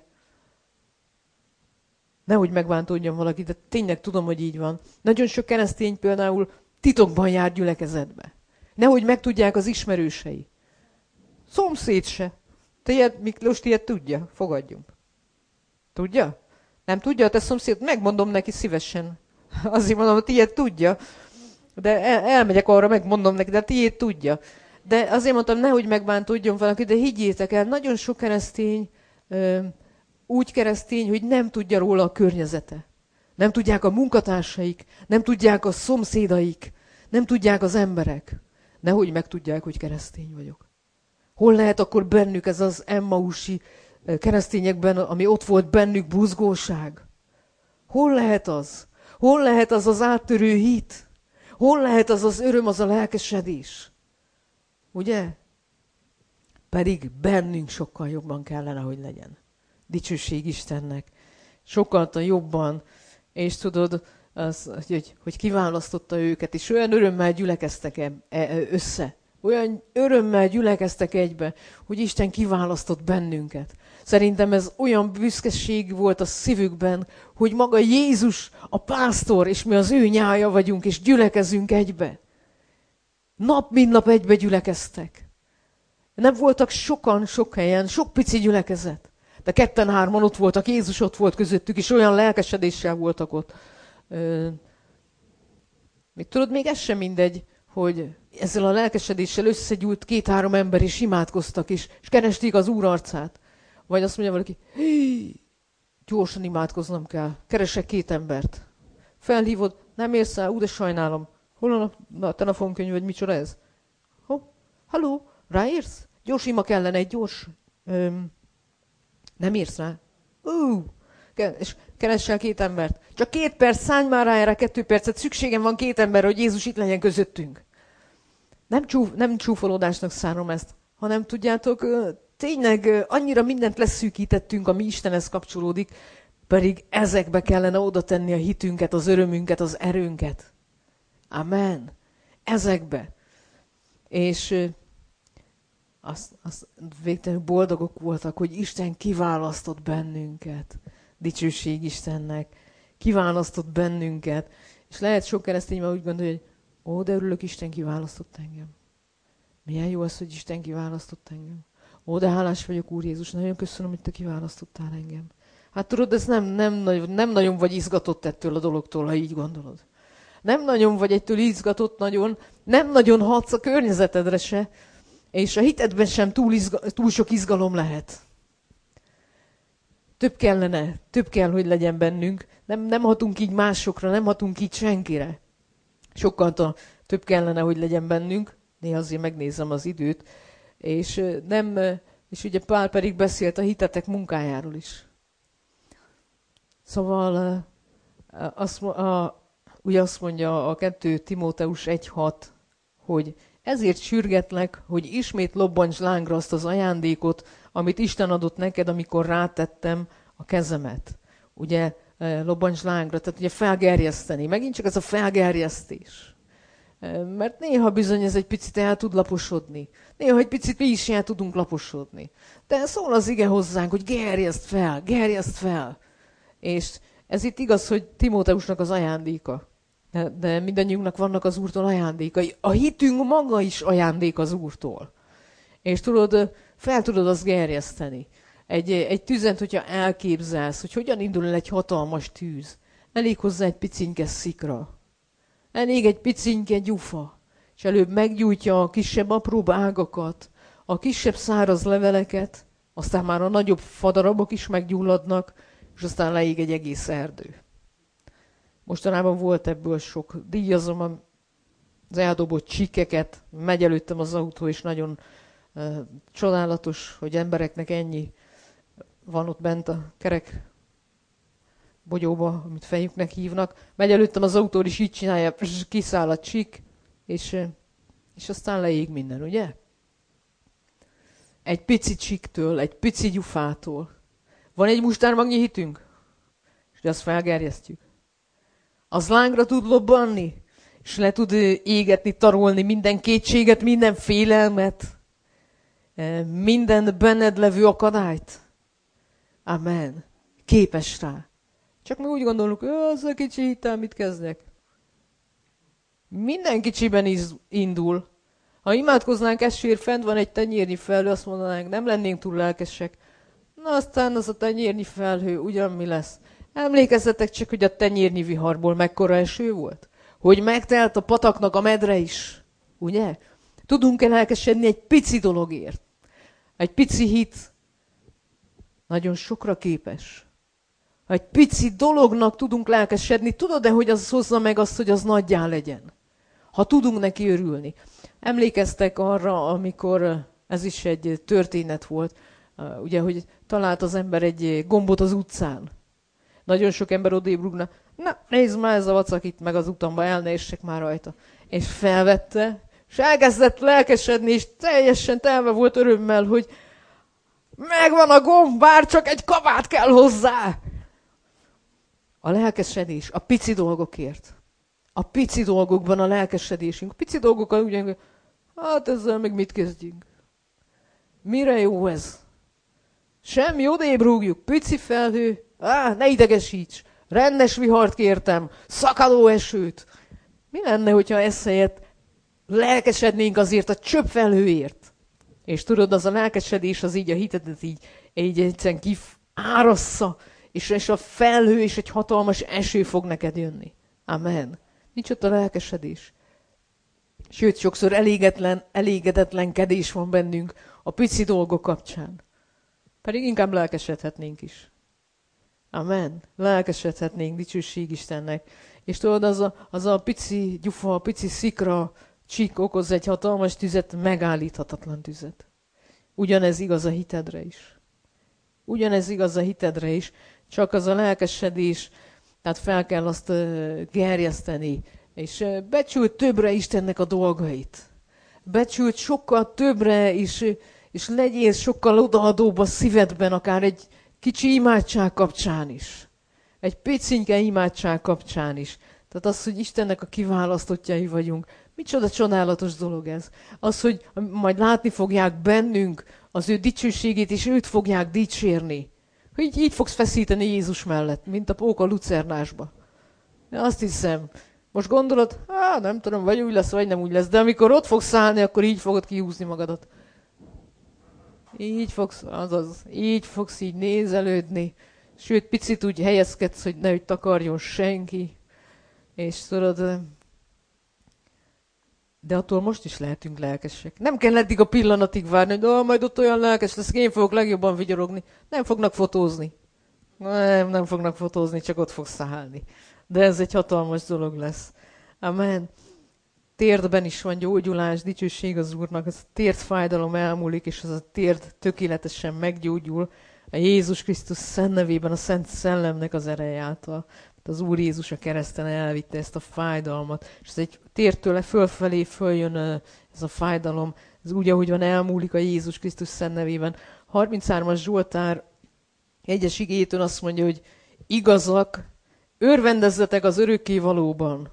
Nehogy megbántódjon valaki, de tényleg tudom, hogy így van. Nagyon sok keresztény például titokban jár gyülekezetbe. Nehogy megtudják az ismerősei. Szomszéd se. Miklós, ilyet tudja? Fogadjunk. Tudja? Nem tudja a te szomszéd? Megmondom neki szívesen. Azért mondom, hogy ilyet tudja. De elmegyek arra, megmondom neki, de tiéd tudja. De azért mondtam, nehogy megbántódjon valaki, de higgyétek el, nagyon sok keresztény úgy keresztény, hogy nem tudja róla a környezete. Nem tudják a munkatársaik, nem tudják a szomszédaik, nem tudják az emberek. Nehogy megtudják, hogy keresztény vagyok. Hol lehet akkor bennük ez az emmausi keresztényekben, ami ott volt bennük, buzgóság? Hol lehet az? Hol lehet az az áttörő hit? Hol lehet az az öröm, az a lelkesedés? Ugye? Pedig bennünk sokkal jobban kellene, hogy legyen. Dicsőség Istennek. Sokkal jobban. És tudod, hogy kiválasztotta őket, és olyan örömmel gyülekeztek össze. Olyan örömmel gyülekeztek egybe, hogy Isten kiválasztott bennünket. Szerintem ez olyan büszkeség volt a szívükben, hogy maga Jézus a pásztor, és mi az ő nyája vagyunk, és gyülekezünk egybe. Nap mint nap egybe gyülekeztek. Nem voltak sokan, sok helyen, sok pici gyülekezet. De 2-3 ott voltak, Jézus ott volt közöttük, és olyan lelkesedéssel voltak ott. Még tudod, még ez sem mindegy, hogy ezzel a lelkesedéssel összegyűlt 2-3 ember, és imádkoztak, és keresték az Úr arcát. Vagy azt mondja valaki, gyorsan imádkoznom kell, keresek 2 embert. Felhívod, nem érsz el, de sajnálom. Hol a telefonkönyv, vagy micsoda ez? Halló, ráérsz? Gyors ima kellene, egy gyors... nem érsz rá? És keressel 2 embert. Csak 2 perc, szállj már rá erre 2 percet, szükségem van 2 emberre, hogy Jézus itt legyen közöttünk. Nem csúfolódásnak szánom ezt, hanem tudjátok, tényleg annyira mindent leszűkítettünk, ami Istenhez kapcsolódik, pedig ezekbe kellene oda tenni a hitünket, az örömünket, az erőnket. Amen. Ezekbe. És azt végtelenül boldogok voltak, hogy Isten kiválasztott bennünket. Dicsőség Istennek. Kiválasztott bennünket. És lehet sok keresztény már úgy gondolja, hogy de örülök, Isten kiválasztott engem. Milyen jó az, hogy Isten kiválasztott engem. De hálás vagyok, Úr Jézus, nagyon köszönöm, hogy te kiválasztottál engem. Hát tudod, ez nem nagyon vagy izgatott ettől a dologtól, ha így gondolod. Nem nagyon vagy ettől izgatott nagyon, nem nagyon hatsz a környezetedre se, és a hitedben sem túl sok izgalom lehet. Több kell, hogy legyen bennünk. Nem hatunk így másokra, nem hatunk így senkire. Sokkal több kellene, hogy legyen bennünk. Néha azért megnézem az időt. És ugye Pál pedig beszélt a hitetek munkájáról is. Szóval Ugye azt mondja a 2 Timóteus 1.6, hogy ezért sürgetlek, hogy ismét lobbantsd lángra azt az ajándékot, amit Isten adott neked, amikor rátettem a kezemet. Ugye lobbantsd lángra, tehát ugye felgerjeszteni. Megint csak ez a felgerjesztés. Mert néha bizony ez egy picit el tud laposodni. Néha egy picit mi is el tudunk laposodni. De szól az ige hozzánk, hogy gerjeszd fel. És ez itt igaz, hogy Timóteusnak az ajándéka. De mindannyiunknak vannak az Úrtól ajándékai. A hitünk maga is ajándék az Úrtól. És tudod, fel tudod azt gerjeszteni. Egy tüzet, hogyha elképzelsz, hogy hogyan indul el egy hatalmas tűz, elég hozzá egy picinke szikra. Elég egy picinke gyufa. És előbb meggyújtja a kisebb apróbb ágakat, a kisebb száraz leveleket, aztán már a nagyobb fadarabok is meggyulladnak, és aztán leég egy egész erdő. Mostanában volt ebből sok. Díjazom az eldobott csikkeket, megy előttem az autó, és nagyon csodálatos, hogy embereknek ennyi van ott bent a kerek bogyóba, amit fejüknek hívnak. Megy előttem az autó, és így csinálja, kiszáll a csík, és aztán leég minden, ugye? Egy pici csiktől, egy pici gyufától. Van egy mustármagnyi hitünk, és azt felgerjesztjük. Az lángra tud lobbanni, és le tud égetni, tarolni minden kétséget, minden félelmet, minden benned levő akadályt. Amen. Képes rá. Csak mi úgy gondolunk, az a kicsi hittel mit kezdek? Minden kicsiben indul. Ha imádkoznánk essér, fent van egy tenyérnyi felhő, azt mondanánk, nem lennénk túl lelkesek. Na aztán az a tenyérnyi felhő ugyan mi lesz? Emlékezzetek csak, hogy a tenyérnyi viharból mekkora eső volt? Hogy megtelt a pataknak a medre is. Ugye? Tudunk-e lelkesedni egy pici dologért? Egy pici hit nagyon sokra képes. Ha egy pici dolognak tudunk lelkesedni, tudod-e, hogy az hozza meg azt, hogy az nagyjá legyen? Ha tudunk neki örülni. Emlékeztek arra, amikor ez is egy történet volt, ugye, hogy talált az ember egy gombot az utcán. Nagyon sok ember odébb rúgna, na nézd már, ez a vacak itt meg az utamba, el ne essek már rajta. És felvette, és elkezdett lelkesedni, és teljesen telve volt örömmel, hogy megvan a gomb, bár csak egy kabát kell hozzá. A lelkesedés a pici dolgokért. A pici dolgokban a lelkesedésünk. A pici dolgokkal úgy, hát ezzel meg mit kezdjünk? Mire jó ez? Semmi, odébb rúgjuk. Pici felhő, ne idegesíts. Rendes vihart kértem, szakadó esőt. Mi lenne, hogyha ezt helyett lelkesednénk azért a csöpp felhőért? És tudod, az a lelkesedés az így a hitedet így egyszerűen árassza, és a felhő és egy hatalmas eső fog neked jönni. Amen. Nincs ott a lelkesedés. Sőt, sokszor elégedetlenkedés van bennünk a pici dolgok kapcsán. Pedig inkább lelkesedhetnénk is. Amen. Lelkesedhetnénk, dicsőség Istennek. És tudod, az a pici gyufa, a pici szikra csík okoz egy hatalmas tüzet, megállíthatatlan tüzet. Ugyanez igaz a hitedre is. Ugyanez igaz a hitedre is, csak az a lelkesedés, tehát fel kell azt gerjeszteni, és becsült többre Istennek a dolgait. Becsült sokkal többre, és legyél sokkal odaadóbb a szívedben, akár egy kicsi imádság kapcsán is. Egy picinke imádság kapcsán is. Tehát az, hogy Istennek a kiválasztottjai vagyunk, micsoda csodálatos dolog ez. Az, hogy majd látni fogják bennünk az ő dicsőségét, és őt fogják dicsérni. Hogy így fogsz feszíteni Jézus mellett, mint a póka lucernásba. Azt hiszem. Most gondolod, nem tudom, vagy úgy lesz, vagy nem úgy lesz, de amikor ott fogsz állni, akkor így fogod kihúzni magadat. Így fogsz így nézelődni. Sőt, picit úgy helyezkedsz, hogy nehogy takarjon senki. És tudod, de attól most is lehetünk lelkesek. Nem kell eddig a pillanatig várni, hogy majd ott olyan lelkes lesz, én fogok legjobban vigyorogni. Nem fognak fotózni. Nem fognak fotózni, csak ott fogsz szállni. De ez egy hatalmas dolog lesz. Amen. Térdben is van gyógyulás, dicsőség az Úrnak. Ez a térdfájdalom elmúlik, és az a térd tökéletesen meggyógyul. a Jézus Krisztus szent nevében, a Szent Szellemnek az ereje által. Az Úr Jézus a kereszten elvitte ezt a fájdalmat, és ez egy tér tőle fölfelé följön ez a fájdalom, ez úgy, ahogy van, elmúlik a Jézus Krisztus szent nevében. 33-as Zsoltár 1-es igéjétől azt mondja, hogy igazak, örvendezzetek az örökkévalóban.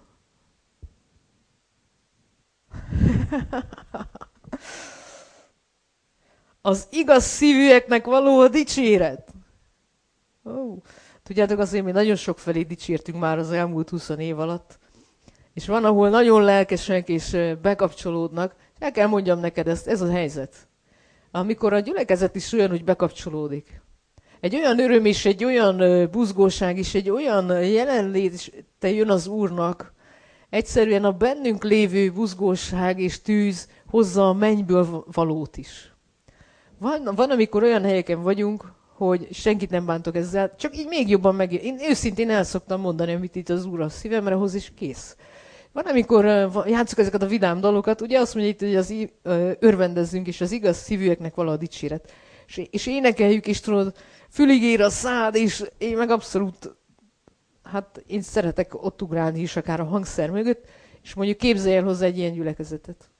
Az igaz szívűeknek való a dicséret. Tudjátok, azért mi nagyon sok felé dicsértünk már az elmúlt 20 év alatt, és van, ahol nagyon lelkesek és bekapcsolódnak, és el kell mondjam neked ezt, ez a helyzet. Amikor a gyülekezet is olyan, hogy bekapcsolódik. Egy olyan öröm és egy olyan buzgóság és egy olyan jelenlét is te jön az Úrnak, egyszerűen a bennünk lévő buzgóság és tűz hozza a mennyből valót is. Van, amikor olyan helyeken vagyunk, hogy senkit nem bántok ezzel, csak így még jobban én őszintén el szoktam mondani, amit itt az Úr a szívemre hoz, és kész. Van, amikor játsszuk ezeket a vidám dalokat, ugye azt mondja itt, hogy az örvendezzünk, és az igaz szívűeknek való a dicséret. És énekeljük, és tudod, fülig ér a szád, és én meg abszolút, hát én szeretek ott ugrálni is, akár a hangszer mögött, és mondjuk képzelj el hozzá egy ilyen gyülekezetet.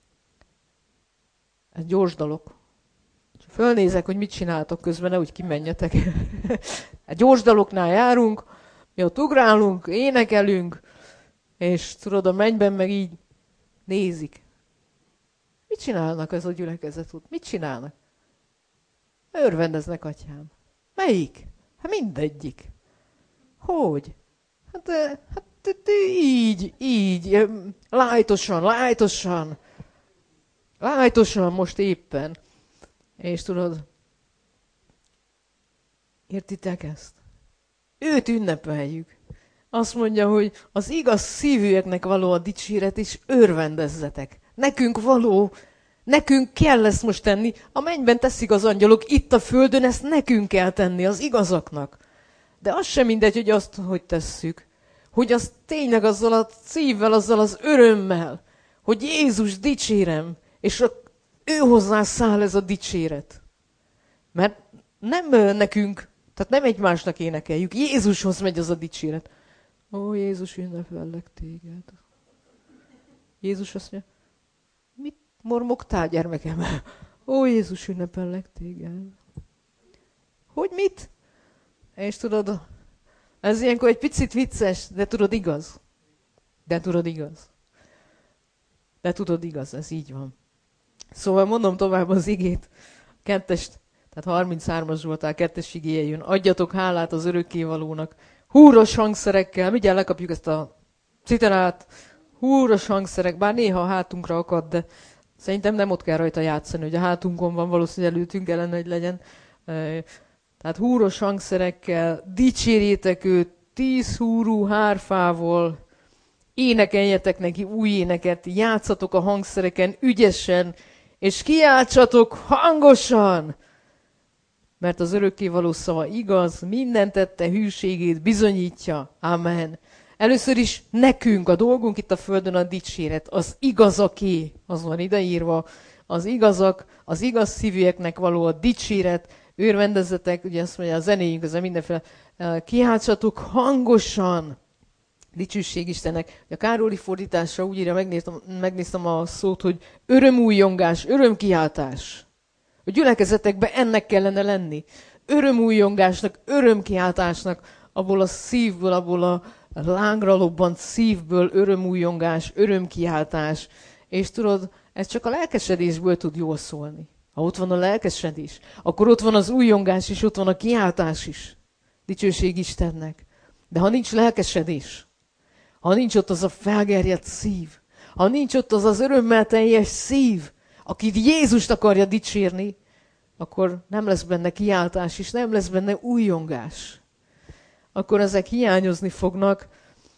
Ez gyors dalok. Fölnézek, hogy mit csináltok közben, nehogy kimenjetek. A gyors daloknál járunk, mi ott ugrálunk, énekelünk, és tudod, a mennyben meg így nézik. Mit csinálnak ez a gyülekezet ott? Mit csinálnak? Örvendeznek, atyám. Melyik? Hát mindegyik. Hogy? Hát így, lájtosan most éppen. És tudod, értitek ezt? Őt ünnepeljük. Azt mondja, hogy az igaz szívűeknek való a dicséret, és örvendezzetek. Nekünk kell ezt most tenni. A mennyben teszik az angyalok, itt a földön ezt nekünk kell tenni, az igazaknak. De az sem mindegy, hogy azt, hogy tesszük. Hogy azt tényleg azzal a szívvel, azzal az örömmel, hogy Jézus dicsérem, és ő hozzá száll ez a dicséret. Mert nem nekünk, tehát nem egymásnak énekeljük, Jézushoz megy az a dicséret. Ó, Jézus, ünnepellek téged. Jézus azt mondja, mit mormogtál, gyermekem? Ó, Jézus, ünnepellek téged. Hogy mit? És tudod, ez ilyenkor egy picit vicces, de tudod, igaz. De tudod, igaz, ez így van. Szóval mondom tovább az igét. Tehát 33-as Zsoltár 2-es igéje jön. Adjatok hálát az örökkévalónak. Húros hangszerekkel, mindjárt lekapjuk ezt a citerát. Húros hangszerek, bár néha a hátunkra akad, de szerintem nem ott kell rajta játszani, hogy a hátunkon van, valószínűleg előttünk kellene, hogy legyen. Tehát húros hangszerekkel, dicsérjétek őt 10 húrú hárfával, énekeljetek neki új éneket, játszatok a hangszereken ügyesen, és kiáltsatok hangosan, mert az örökkévaló szava igaz, minden tette hűségét bizonyítja. Amen. Először is nekünk, a dolgunk itt a földön a dicséret, az igazaké, az van ideírva, az igazak, az igaz szívűeknek való a dicséret, örvendezzetek, ugye azt mondja a zenéjünk, az mindenféle, kiáltsatok hangosan, dicsőség Istennek. A Károli fordításra úgy írja, megnéztem a szót, hogy örömújongás, örömkiáltás. A gyülekezetekben ennek kellene lenni. Örömújongásnak, örömkiáltásnak, abból a szívből, abból a lángra lobbant szívből örömújongás, örömkiáltás. És tudod, ez csak a lelkesedésből tud jól szólni. Ha ott van a lelkesedés, akkor ott van az újongás is, ott van a kiáltás is. Dicsőség Istennek. De ha nincs lelkesedés, ha nincs ott az a felgerjedt szív, ha nincs ott az az örömmel teljes szív, aki Jézust akarja dicsérni, akkor nem lesz benne kiáltás, és nem lesz benne újongás. Akkor ezek hiányozni fognak,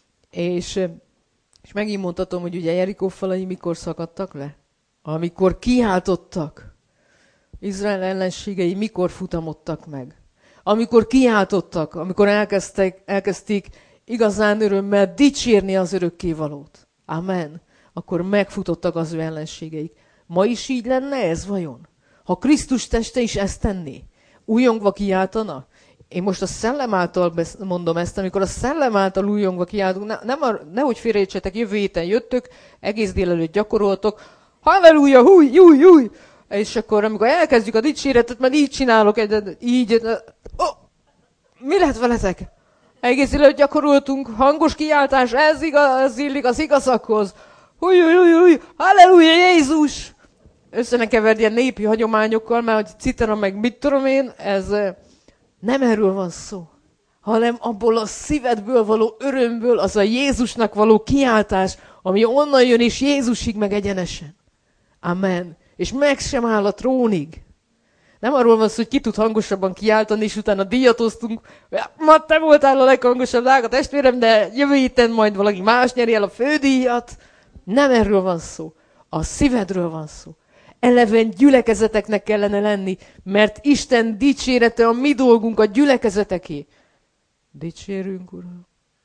és megint mondhatom, hogy ugye Jerikó falai mikor szakadtak le? Amikor kiáltottak. Izrael ellenségei mikor futamodtak meg? Amikor kiáltottak, amikor elkezdték igazán örömmel dicsérni az örökkévalót. Amen. Akkor megfutottak az ő ellenségeik. Ma is így lenne ez vajon? Ha Krisztus teste is ezt tenné? újongva kiáltana? Én most a szellem által mondom ezt, amikor a szellem által újongva kiáltunk, nehogy félreértsetek, jövő héten jöttök, egész délelőtt gyakoroltok, halleluja, húj, és akkor amikor elkezdjük a dicséretet, mert így csinálok, így, mi lett veletek? Egész délelőtt gyakoroltunk, hangos kiáltás, ez illik az igazakhoz, húj, halleluja, Jézus! Össze ne keverd ilyen népi hagyományokkal, mert hogy citera meg mit tudom én, ez nem erről van szó, hanem abból a szívedből való örömből, az a Jézusnak való kiáltás, ami onnan jön és Jézusig meg egyenesen. Amen. És meg sem áll a trónig. Nem arról van szó, hogy ki tud hangosabban kiáltani, és utána díjat osztunk. Ma te voltál a leghangosabb, drága testvérem, de jövő héten majd valaki más nyeri el a fődíjat. Nem erről van szó. A szívedről van szó. Eleven gyülekezeteknek kellene lenni, mert Isten dicsérete a mi dolgunk, a gyülekezeteké. Dicsérünk, Uram.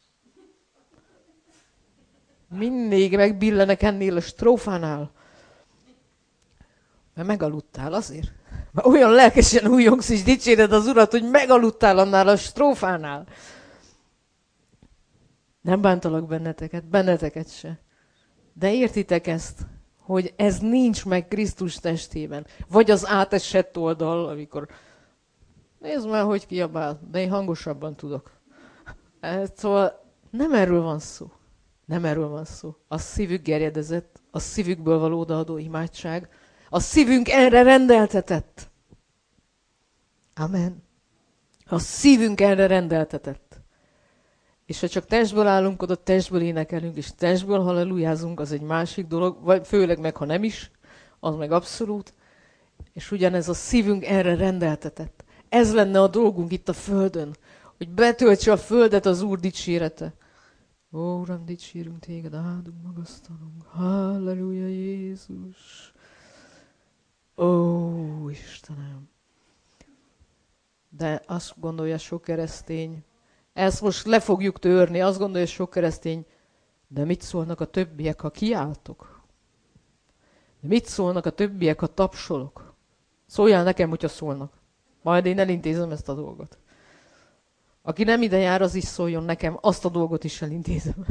Mindig megbillenek ennél a strófánál. Mert megaludtál azért. Mert olyan lelkesen újongsz és dicséred az Urat, hogy megaludtál annál a strófánál. Nem bántalak benneteket se. De értitek ezt, hogy ez nincs meg Krisztus testében. Vagy az átesett oldal, amikor nézd már, hogy kiabál, de én hangosabban tudok. Szóval nem erről van szó. Nem erről van szó. A szívük gerjedezett, a szívükből való odaadó imádság, a szívünk erre rendeltetett. Amen. A szívünk erre rendeltetett. És ha csak testből állunk oda, testből énekelünk, és testből hallelujázunk, az egy másik dolog, vagy főleg meg, ha nem is, az meg abszolút. És ugyanez a szívünk erre rendeltetett. Ez lenne a dolgunk itt a földön, hogy betöltse a földet az Úr dicsérete. Ó, Uram, dicsérünk téged, áldunk, magasztalunk. Halleluja, Jézus. Ó, Istenem. De azt gondolja sok keresztény, ezt most le fogjuk törni, azt gondolja sok keresztény, de mit szólnak a többiek, ha kiáltok? De mit szólnak a többiek, ha tapsolok? Szóljál nekem, hogyha szólnak. Majd én elintézem ezt a dolgot. Aki nem ide jár, az is szóljon nekem, azt a dolgot is elintézem.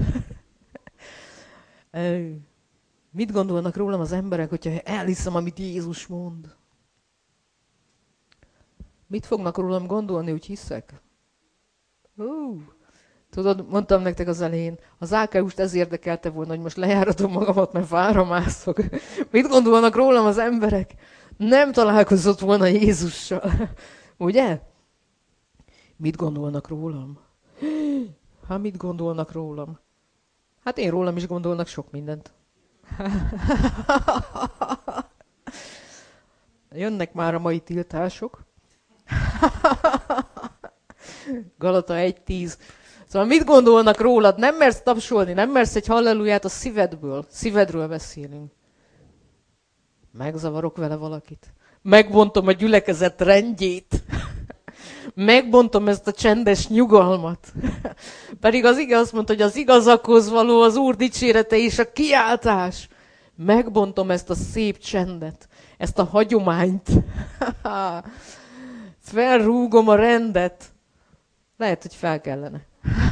Mit gondolnak rólam az emberek, hogyha elhiszem, amit Jézus mond? Mit fognak rólam gondolni, hogy hiszek? Tudod, mondtam nektek az elején, az AKU-st ez érdekelte volna, hogy most lejáratom magamat, mert fára mászok. Mit gondolnak rólam az emberek? Nem találkozott volna Jézussal. Ugye? Mit gondolnak rólam? Hát mit gondolnak rólam? Hát én rólam is gondolnak sok mindent. Jönnek már a mai tiltások. Galata 1:10. Szóval mit gondolnak rólad? Nem mersz tapsolni, nem mersz egy halleluját a szívedről beszélünk. Megzavarok vele valakit. Megbontom a gyülekezet rendjét. Megbontom ezt a csendes nyugalmat. Pedig az ige azt mondta, hogy az igazakhoz való az Úr dicsérete és a kiáltás. Megbontom ezt a szép csendet, ezt a hagyományt. Felrúgom a rendet. Lehet, hogy fel kellene.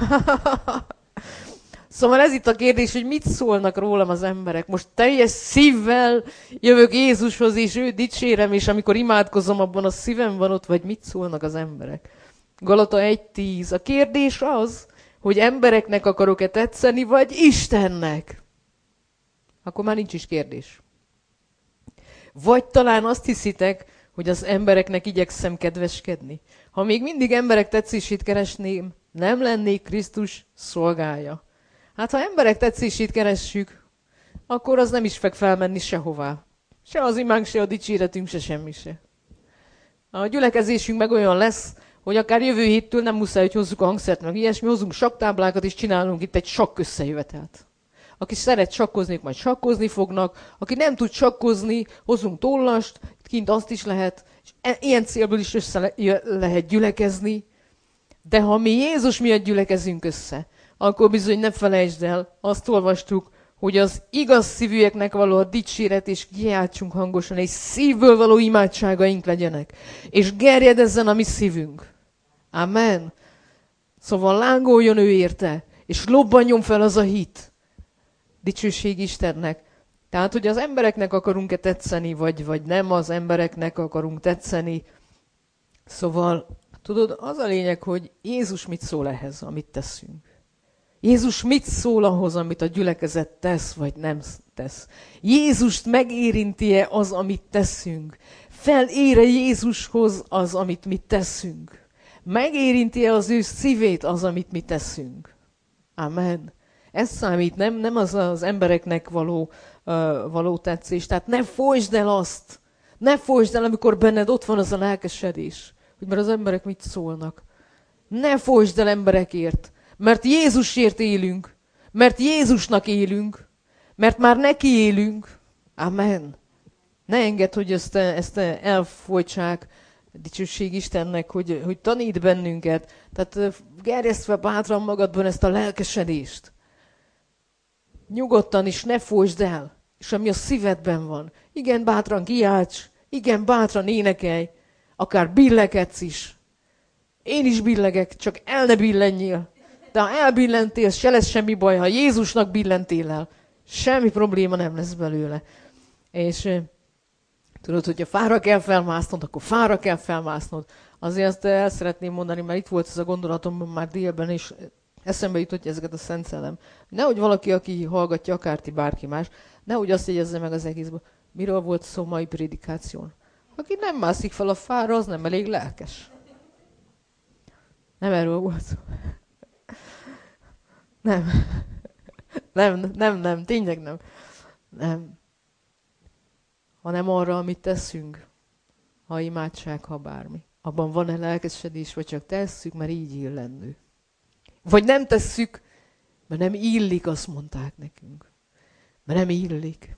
Szóval ez itt a kérdés, hogy mit szólnak rólam az emberek. Most teljes szívvel jövök Jézushoz, és őt dicsérem, és amikor imádkozom, abban a szívem van ott, vagy mit szólnak az emberek. Galata 1:10. A kérdés az, hogy embereknek akarok-e tetszeni, vagy Istennek. Akkor már nincs is kérdés. Vagy talán azt hiszitek, hogy az embereknek igyekszem kedveskedni. Ha még mindig emberek tetszését keresném, nem lennék Krisztus szolgája. Hát ha emberek tetszését keressük, akkor az nem is fog felmenni sehová. Se az imánk, se a dicséretünk, se semmi se. A gyülekezésünk meg olyan lesz, hogy akár jövő héttől nem muszáj, hogy hozzuk a hangszert, meg ilyesmi, hozunk saktáblákat, és csinálunk itt egy sakk összejövetelt. Aki szeret sakkozni, majd sakkozni fognak. Aki nem tud sakkozni, hozunk tollast, kint azt is lehet, és ilyen célból is össze lehet gyülekezni. De ha mi Jézus miatt gyülekezünk össze, akkor bizony ne felejtsd el, azt olvastuk, hogy az igaz szívűeknek való a dicséret, és kiáltsunk hangosan, és szívből való imádságaink legyenek. És gerjedezzen a mi szívünk. Amen. Szóval lángoljon ő érte, és lobbanjon fel az a hit. Dicsőség Istennek. Tehát, hogy az embereknek akarunk-e tetszeni, vagy nem az embereknek akarunk tetszeni. Szóval, tudod, az a lényeg, hogy Jézus mit szól ehhez, amit teszünk. Jézus mit szól ahhoz, amit a gyülekezet tesz, vagy nem tesz. Jézust megérinti-e az, amit teszünk? Felére Jézushoz az, amit mi teszünk? Megérinti-e az ő szívét az, amit mi teszünk? Amen. Ez számít, nem az embereknek való tetszés. Tehát ne folytsd el azt. Ne folytsd el, amikor benned ott van az a lelkesedés. Hogy mert az emberek mit szólnak. Ne folytsd el emberekért. Mert Jézusért élünk. Mert Jézusnak mert már neki élünk. Amen. Ne engedd, hogy ezt elfolytsák. Dicsőség Istennek, hogy tanít bennünket. Tehát gerjesztve bátran magadban ezt a lelkesedést. Nyugodtan is ne folytsd el. És ami a szívedben van. Igen, bátran kiálts. Igen, bátran énekelj. Akár billegedsz is. Én is billegek, csak el ne billenjél. De ha elbillentél, se lesz semmi baj, ha Jézusnak billentél el. Semmi probléma nem lesz belőle. És tudod, hogyha fára kell felmásznod, akkor fára kell felmásznod. Azért azt el szeretném mondani, mert itt volt ez a gondolatomban már délben, és eszembe jutott ezeket a Szent Szellem. Nehogy valaki, aki hallgatja, akár ti bárki más, nehogy azt jegyezze meg az egészben. Miről volt szó mai prédikáción? Aki nem mászik fel a fára, az nem elég lelkes. Nem erről volt szó. Nem, tényleg nem. Nem. Hanem arra, amit teszünk. Ha imádság, ha bármi. Abban van-e lelkesedés, vagy csak tesszük, mert így illendő. Vagy nem tesszük, mert nem illik, azt mondták nekünk. Mert nem illik.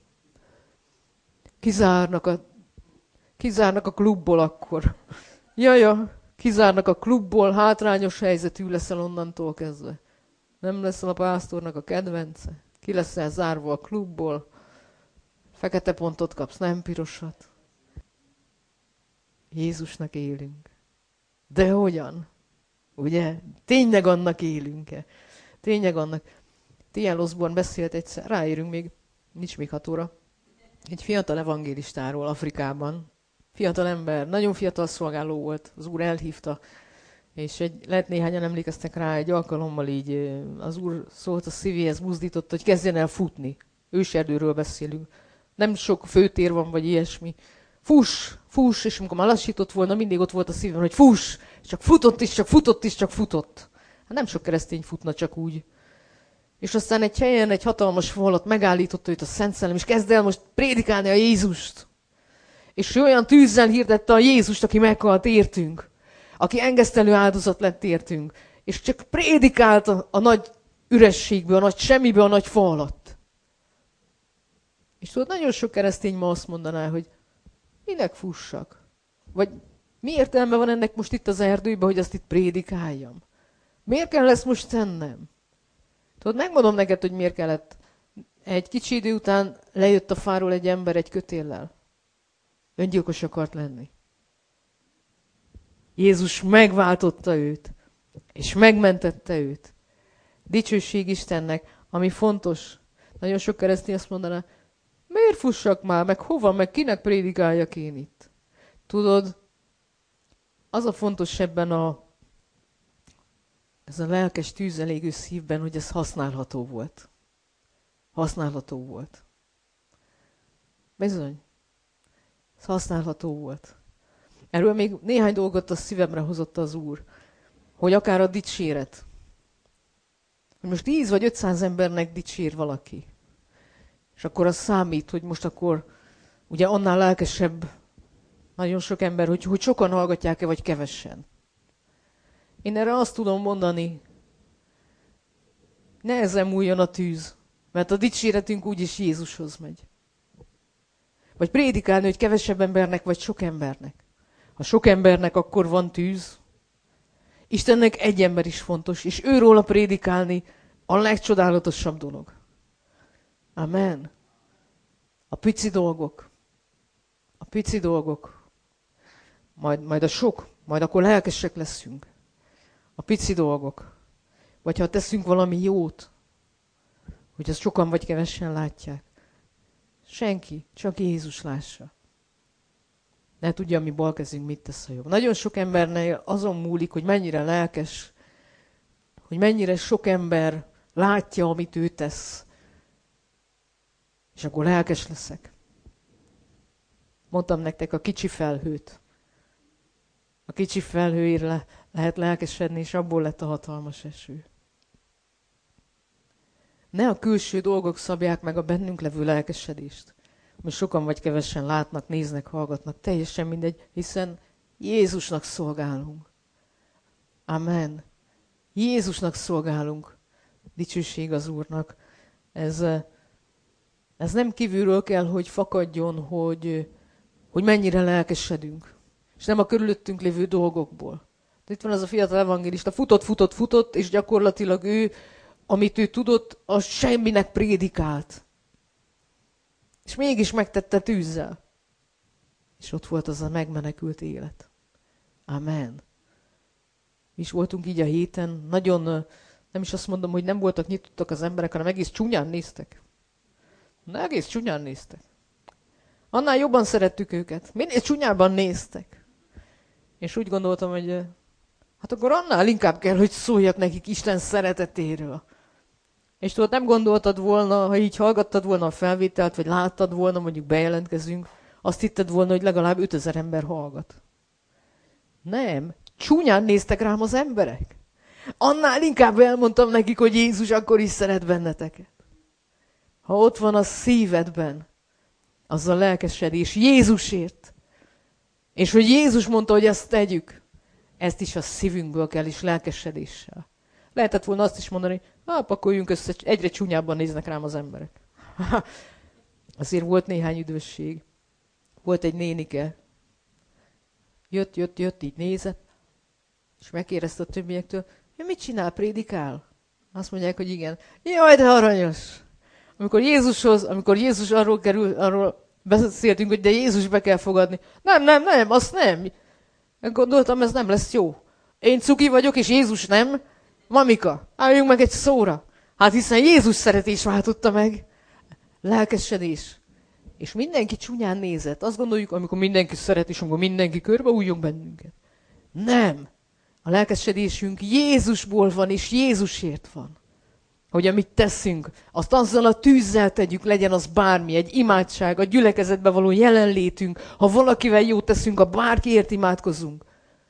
Kizárnak a klubból akkor. Jaja, kizárnak a klubból, hátrányos helyzetű leszel onnantól kezdve. Nem leszel a pásztornak a kedvence. Ki leszel zárva a klubból. Fekete pontot kapsz, nem pirosat. Jézusnak élünk. De hogyan? Ugye? Tényleg annak élünk-e? Tényleg annak. T.L. Osborne beszélt egyszer, ráérünk még, nincs még 6 óra. Egy fiatal evangélistáról Afrikában. Fiatal ember, nagyon fiatal szolgáló volt, az Úr elhívta. És lehet néhányan emlékeztek rá, egy alkalommal így az Úr szólt a szívéhez, buzdított, hogy kezdjen el futni. Őserdőről beszélünk. Nem sok főtér van, vagy ilyesmi. Fuss, és amikor már lassított volna, mindig ott volt a szívem, hogy fuss, csak futott. Hát nem sok keresztény futna csak úgy. És aztán egy helyen egy hatalmas falat megállította őt a Szent Szellem, és kezd el most prédikálni a Jézust. És ő olyan tűzzel hirdette a Jézust, aki meghalt értünk. Aki engesztelő áldozat lett értünk. És csak prédikált a nagy ürességből, a nagy semmiből, a nagy fa alatt. És tudod, nagyon sok keresztény ma azt mondaná, hogy minek fussak? Vagy mi értelme van ennek most itt az erdőben, hogy azt itt prédikáljam? Miért kell ezt most tennem? Tudod, megmondom neked, hogy miért kellett. Egy kicsi idő után lejött a fáról egy ember egy kötéllel. Öngyilkos akart lenni. Jézus megváltotta őt, és megmentette őt. Dicsőség Istennek, ami fontos. Nagyon sok keresztény azt mondaná, miért fussak már, meg hova, meg kinek prédikáljak én itt? Tudod, az a fontos ebben ez a lelkes tűzzel égő szívben, hogy ez használható volt. Használható volt. Bizony. Ez használható volt. Erről még néhány dolgot a szívemre hozott az Úr, hogy akár a dicséret. Hogy most 10 vagy 500 embernek dicsér valaki. És akkor az számít, hogy most akkor ugye annál lelkesebb nagyon sok ember, hogy sokan hallgatják-e, vagy kevesen. Én erre azt tudom mondani, nehezen múljon a tűz, mert a dicséretünk úgyis Jézushoz megy. Vagy prédikálni, hogy kevesebb embernek, vagy sok embernek. Ha sok embernek, akkor van tűz. Istennek egy ember is fontos, és őróla prédikálni a legcsodálatosabb dolog. Amen. A pici dolgok. A pici dolgok. Majd a sok. Majd akkor lelkesek leszünk. A pici dolgok. Vagy ha teszünk valami jót, hogy azt sokan vagy kevesen látják. Senki, csak Jézus lássa. Ne tudja, mi bal kezünk mit tesz a jobb. Nagyon sok embernél azon múlik, hogy mennyire lelkes, hogy mennyire sok ember látja, amit ő tesz. És akkor lelkes leszek. Mondtam nektek a kicsi felhőt. A kicsi felhőért lehet lelkesedni, és abból lett a hatalmas eső. Ne a külső dolgok szabják meg a bennünk levő lelkesedést. Most sokan vagy kevesen látnak, néznek, hallgatnak, teljesen mindegy, hiszen Jézusnak szolgálunk. Amen. Jézusnak szolgálunk. Dicsőség az Úrnak. Ez nem kívülről kell, hogy fakadjon, hogy mennyire lelkesedünk. És nem a körülöttünk lévő dolgokból. De itt van az a fiatal evangélista, futott, és gyakorlatilag ő, amit ő tudott, az semminek prédikált. És mégis megtette tűzzel. És ott volt az a megmenekült élet. Amen. Mi is voltunk így a héten, nagyon, nem is azt mondom, hogy nem voltak nyitottak az emberek, hanem egész csúnyán néztek. Egész csúnyán néztek. Annál jobban szerettük őket. Minél csúnyában néztek. És úgy gondoltam, hogy hát akkor annál inkább kell, hogy szóljak nekik Isten szeretetéről. És tudod, nem gondoltad volna, ha így hallgattad volna a felvételt, vagy láttad volna, mondjuk bejelentkezünk, azt hitted volna, hogy legalább 5000 ember hallgat. Nem. Csúnyán néztek rám az emberek. Annál inkább elmondtam nekik, hogy Jézus akkor is szeret benneteket. Ha ott van a szívedben, az a lelkesedés Jézusért, és hogy Jézus mondta, hogy ezt tegyük, ezt is a szívünkből kell, és lelkesedéssel. Lehetett volna azt is mondani, pakoljunk össze, egyre csúnyábban néznek rám az emberek. Azért volt néhány üdvösség. Volt egy nénike. Jött, így nézett, és megkérdezte a többiektől, mit csinál, prédikál? Azt mondják, hogy igen. Jaj, de aranyos! Amikor Jézus arról beszéltünk, hogy de Jézus be kell fogadni. Nem, azt nem. Gondoltam, ez nem lesz jó. Én cuki vagyok, és Jézus nem. Mamika, álljunk meg egy szóra. Hát hiszen Jézus szeretés váltotta meg. Lelkesedés. És mindenki csúnyán nézett. Azt gondoljuk, amikor mindenki szeret, és amikor mindenki körbeújjon bennünket. Nem. A lelkesedésünk Jézusból van, és Jézusért van. Hogy amit teszünk, azt azzal a tűzzel tegyük, legyen az bármi, egy imádság, a gyülekezetben való jelenlétünk, ha valakivel jót teszünk, ha bárkiért imádkozunk.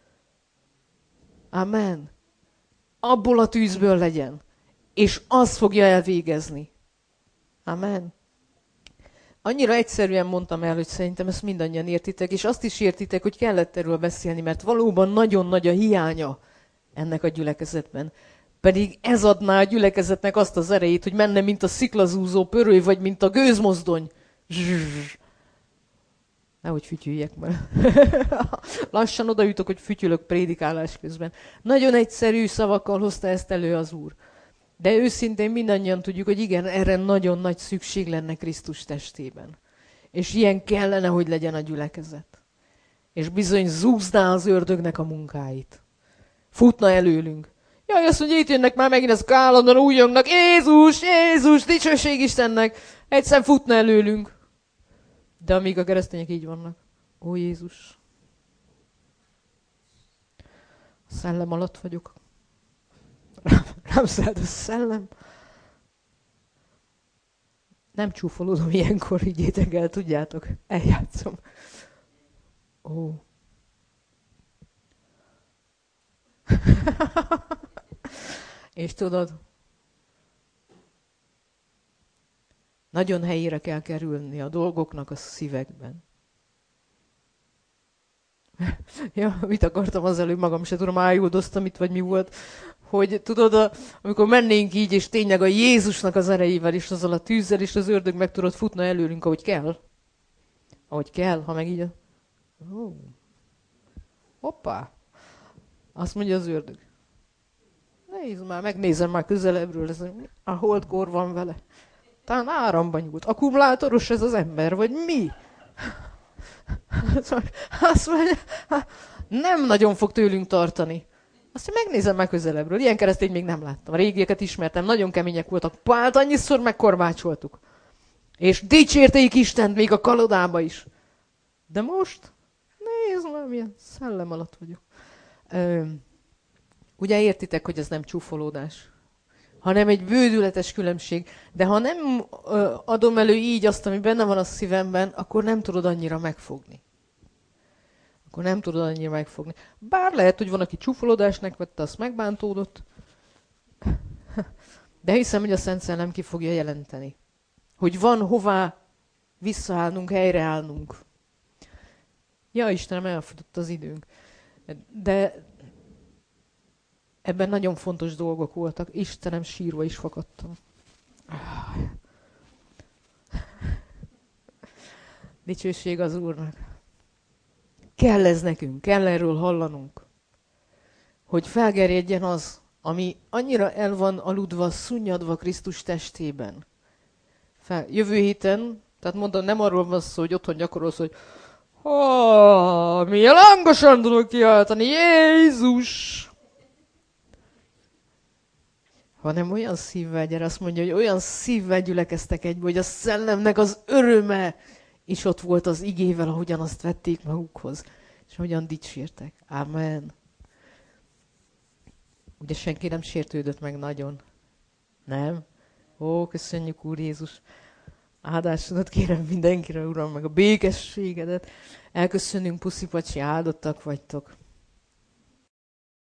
Amen. Abból a tűzből legyen. És az fogja elvégezni. Amen. Annyira egyszerűen mondtam el, hogy szerintem ezt mindannyian értitek, és azt is értitek, hogy kellett erről beszélni, mert valóban nagyon nagy a hiánya ennek a gyülekezetben. Pedig ez adná a gyülekezetnek azt az erejét, hogy menne, mint a sziklazúzó pöröly, vagy mint a gőzmozdony. Nehogy fütyüljek, mert lassan oda jutok, hogy fütyülök prédikálás közben. Nagyon egyszerű szavakkal hozta ezt elő az Úr. De őszintén mindannyian tudjuk, hogy igen, erre nagyon nagy szükség lenne Krisztus testében. És ilyen kellene, hogy legyen a gyülekezet. És bizony zúzná az ördögnek a munkáit. Futna előlünk. Jaj, azt mondja, itt jönnek már megint ezek állandóan újjongnak. Jézus, dicsőség Istennek. Egyszer futna előlünk. De amíg a keresztények így vannak. Ó Jézus. A szellem alatt vagyok. Rám szállt a szellem. Nem csúfolódom ilyenkor, higgyétek el, tudjátok. Eljátszom. Ó. És tudod, nagyon helyére kell kerülni a dolgoknak a szívekben. Ja, mit akartam az előbb, magam se tudom, ájuldoztam itt, vagy mi volt, hogy tudod, amikor mennénk így, és tényleg a Jézusnak az erejével, és azzal a tűzzel, és az ördög meg tudod futna előlünk, ahogy kell. Ahogy kell, ha meg így. Hoppá! Azt mondja az ördög. Nézd már, megnézem már közelebbről, a holdkor van vele. Talán áramban nyúlt. Akkumulátoros ez az ember, vagy mi? Azt mondja, nem nagyon fog tőlünk tartani. Azt megnézem meg közelebbről. Ilyen keresztényt még nem láttam. A régieket ismertem, nagyon kemények voltak. Pált annyiszor megkorbácsoltuk. És dicsérték Istent még a kalodába is. De most, nézd már, milyen szellem alatt vagyok. Ugye értitek, hogy ez nem csúfolódás, hanem egy bődületes különbség. De ha nem adom elő így azt, ami benne van a szívemben, akkor nem tudod annyira megfogni. Bár lehet, hogy van, aki csúfolódásnak vette, azt megbántódott. De hiszem, hogy a Szent Szellem ki fogja jelenteni. Hogy van hová visszaállnunk, helyreállnunk. Ja, Istenem, elfogyott az időnk. De ebben nagyon fontos dolgok voltak. Istenem, sírva is fakadtam. Dicsőség az Úrnak. Kell ez nekünk, kell erről hallanunk. Hogy felgerjedjen az, ami annyira el van aludva, szunnyadva Krisztus testében. Jövő héten, tehát mondom, nem arról van szó, hogy otthon gyakorolsz, hogy milyen langosan tudok kiáltani, Jézus! Hanem olyan szívvel, gyere, azt mondja, hogy olyan szívvel gyülekeztek egybe, hogy a szellemnek az öröme is ott volt az igével, ahogyan azt vették magukhoz. És hogyan dicsértek. Amen. Ugye senki nem sértődött meg nagyon? Nem? Ó, köszönjük, Úr Jézus. Áldásodat kérem mindenkire, Uram, meg a békességedet. Elköszönünk, puszi-pacsi, áldottak vagytok.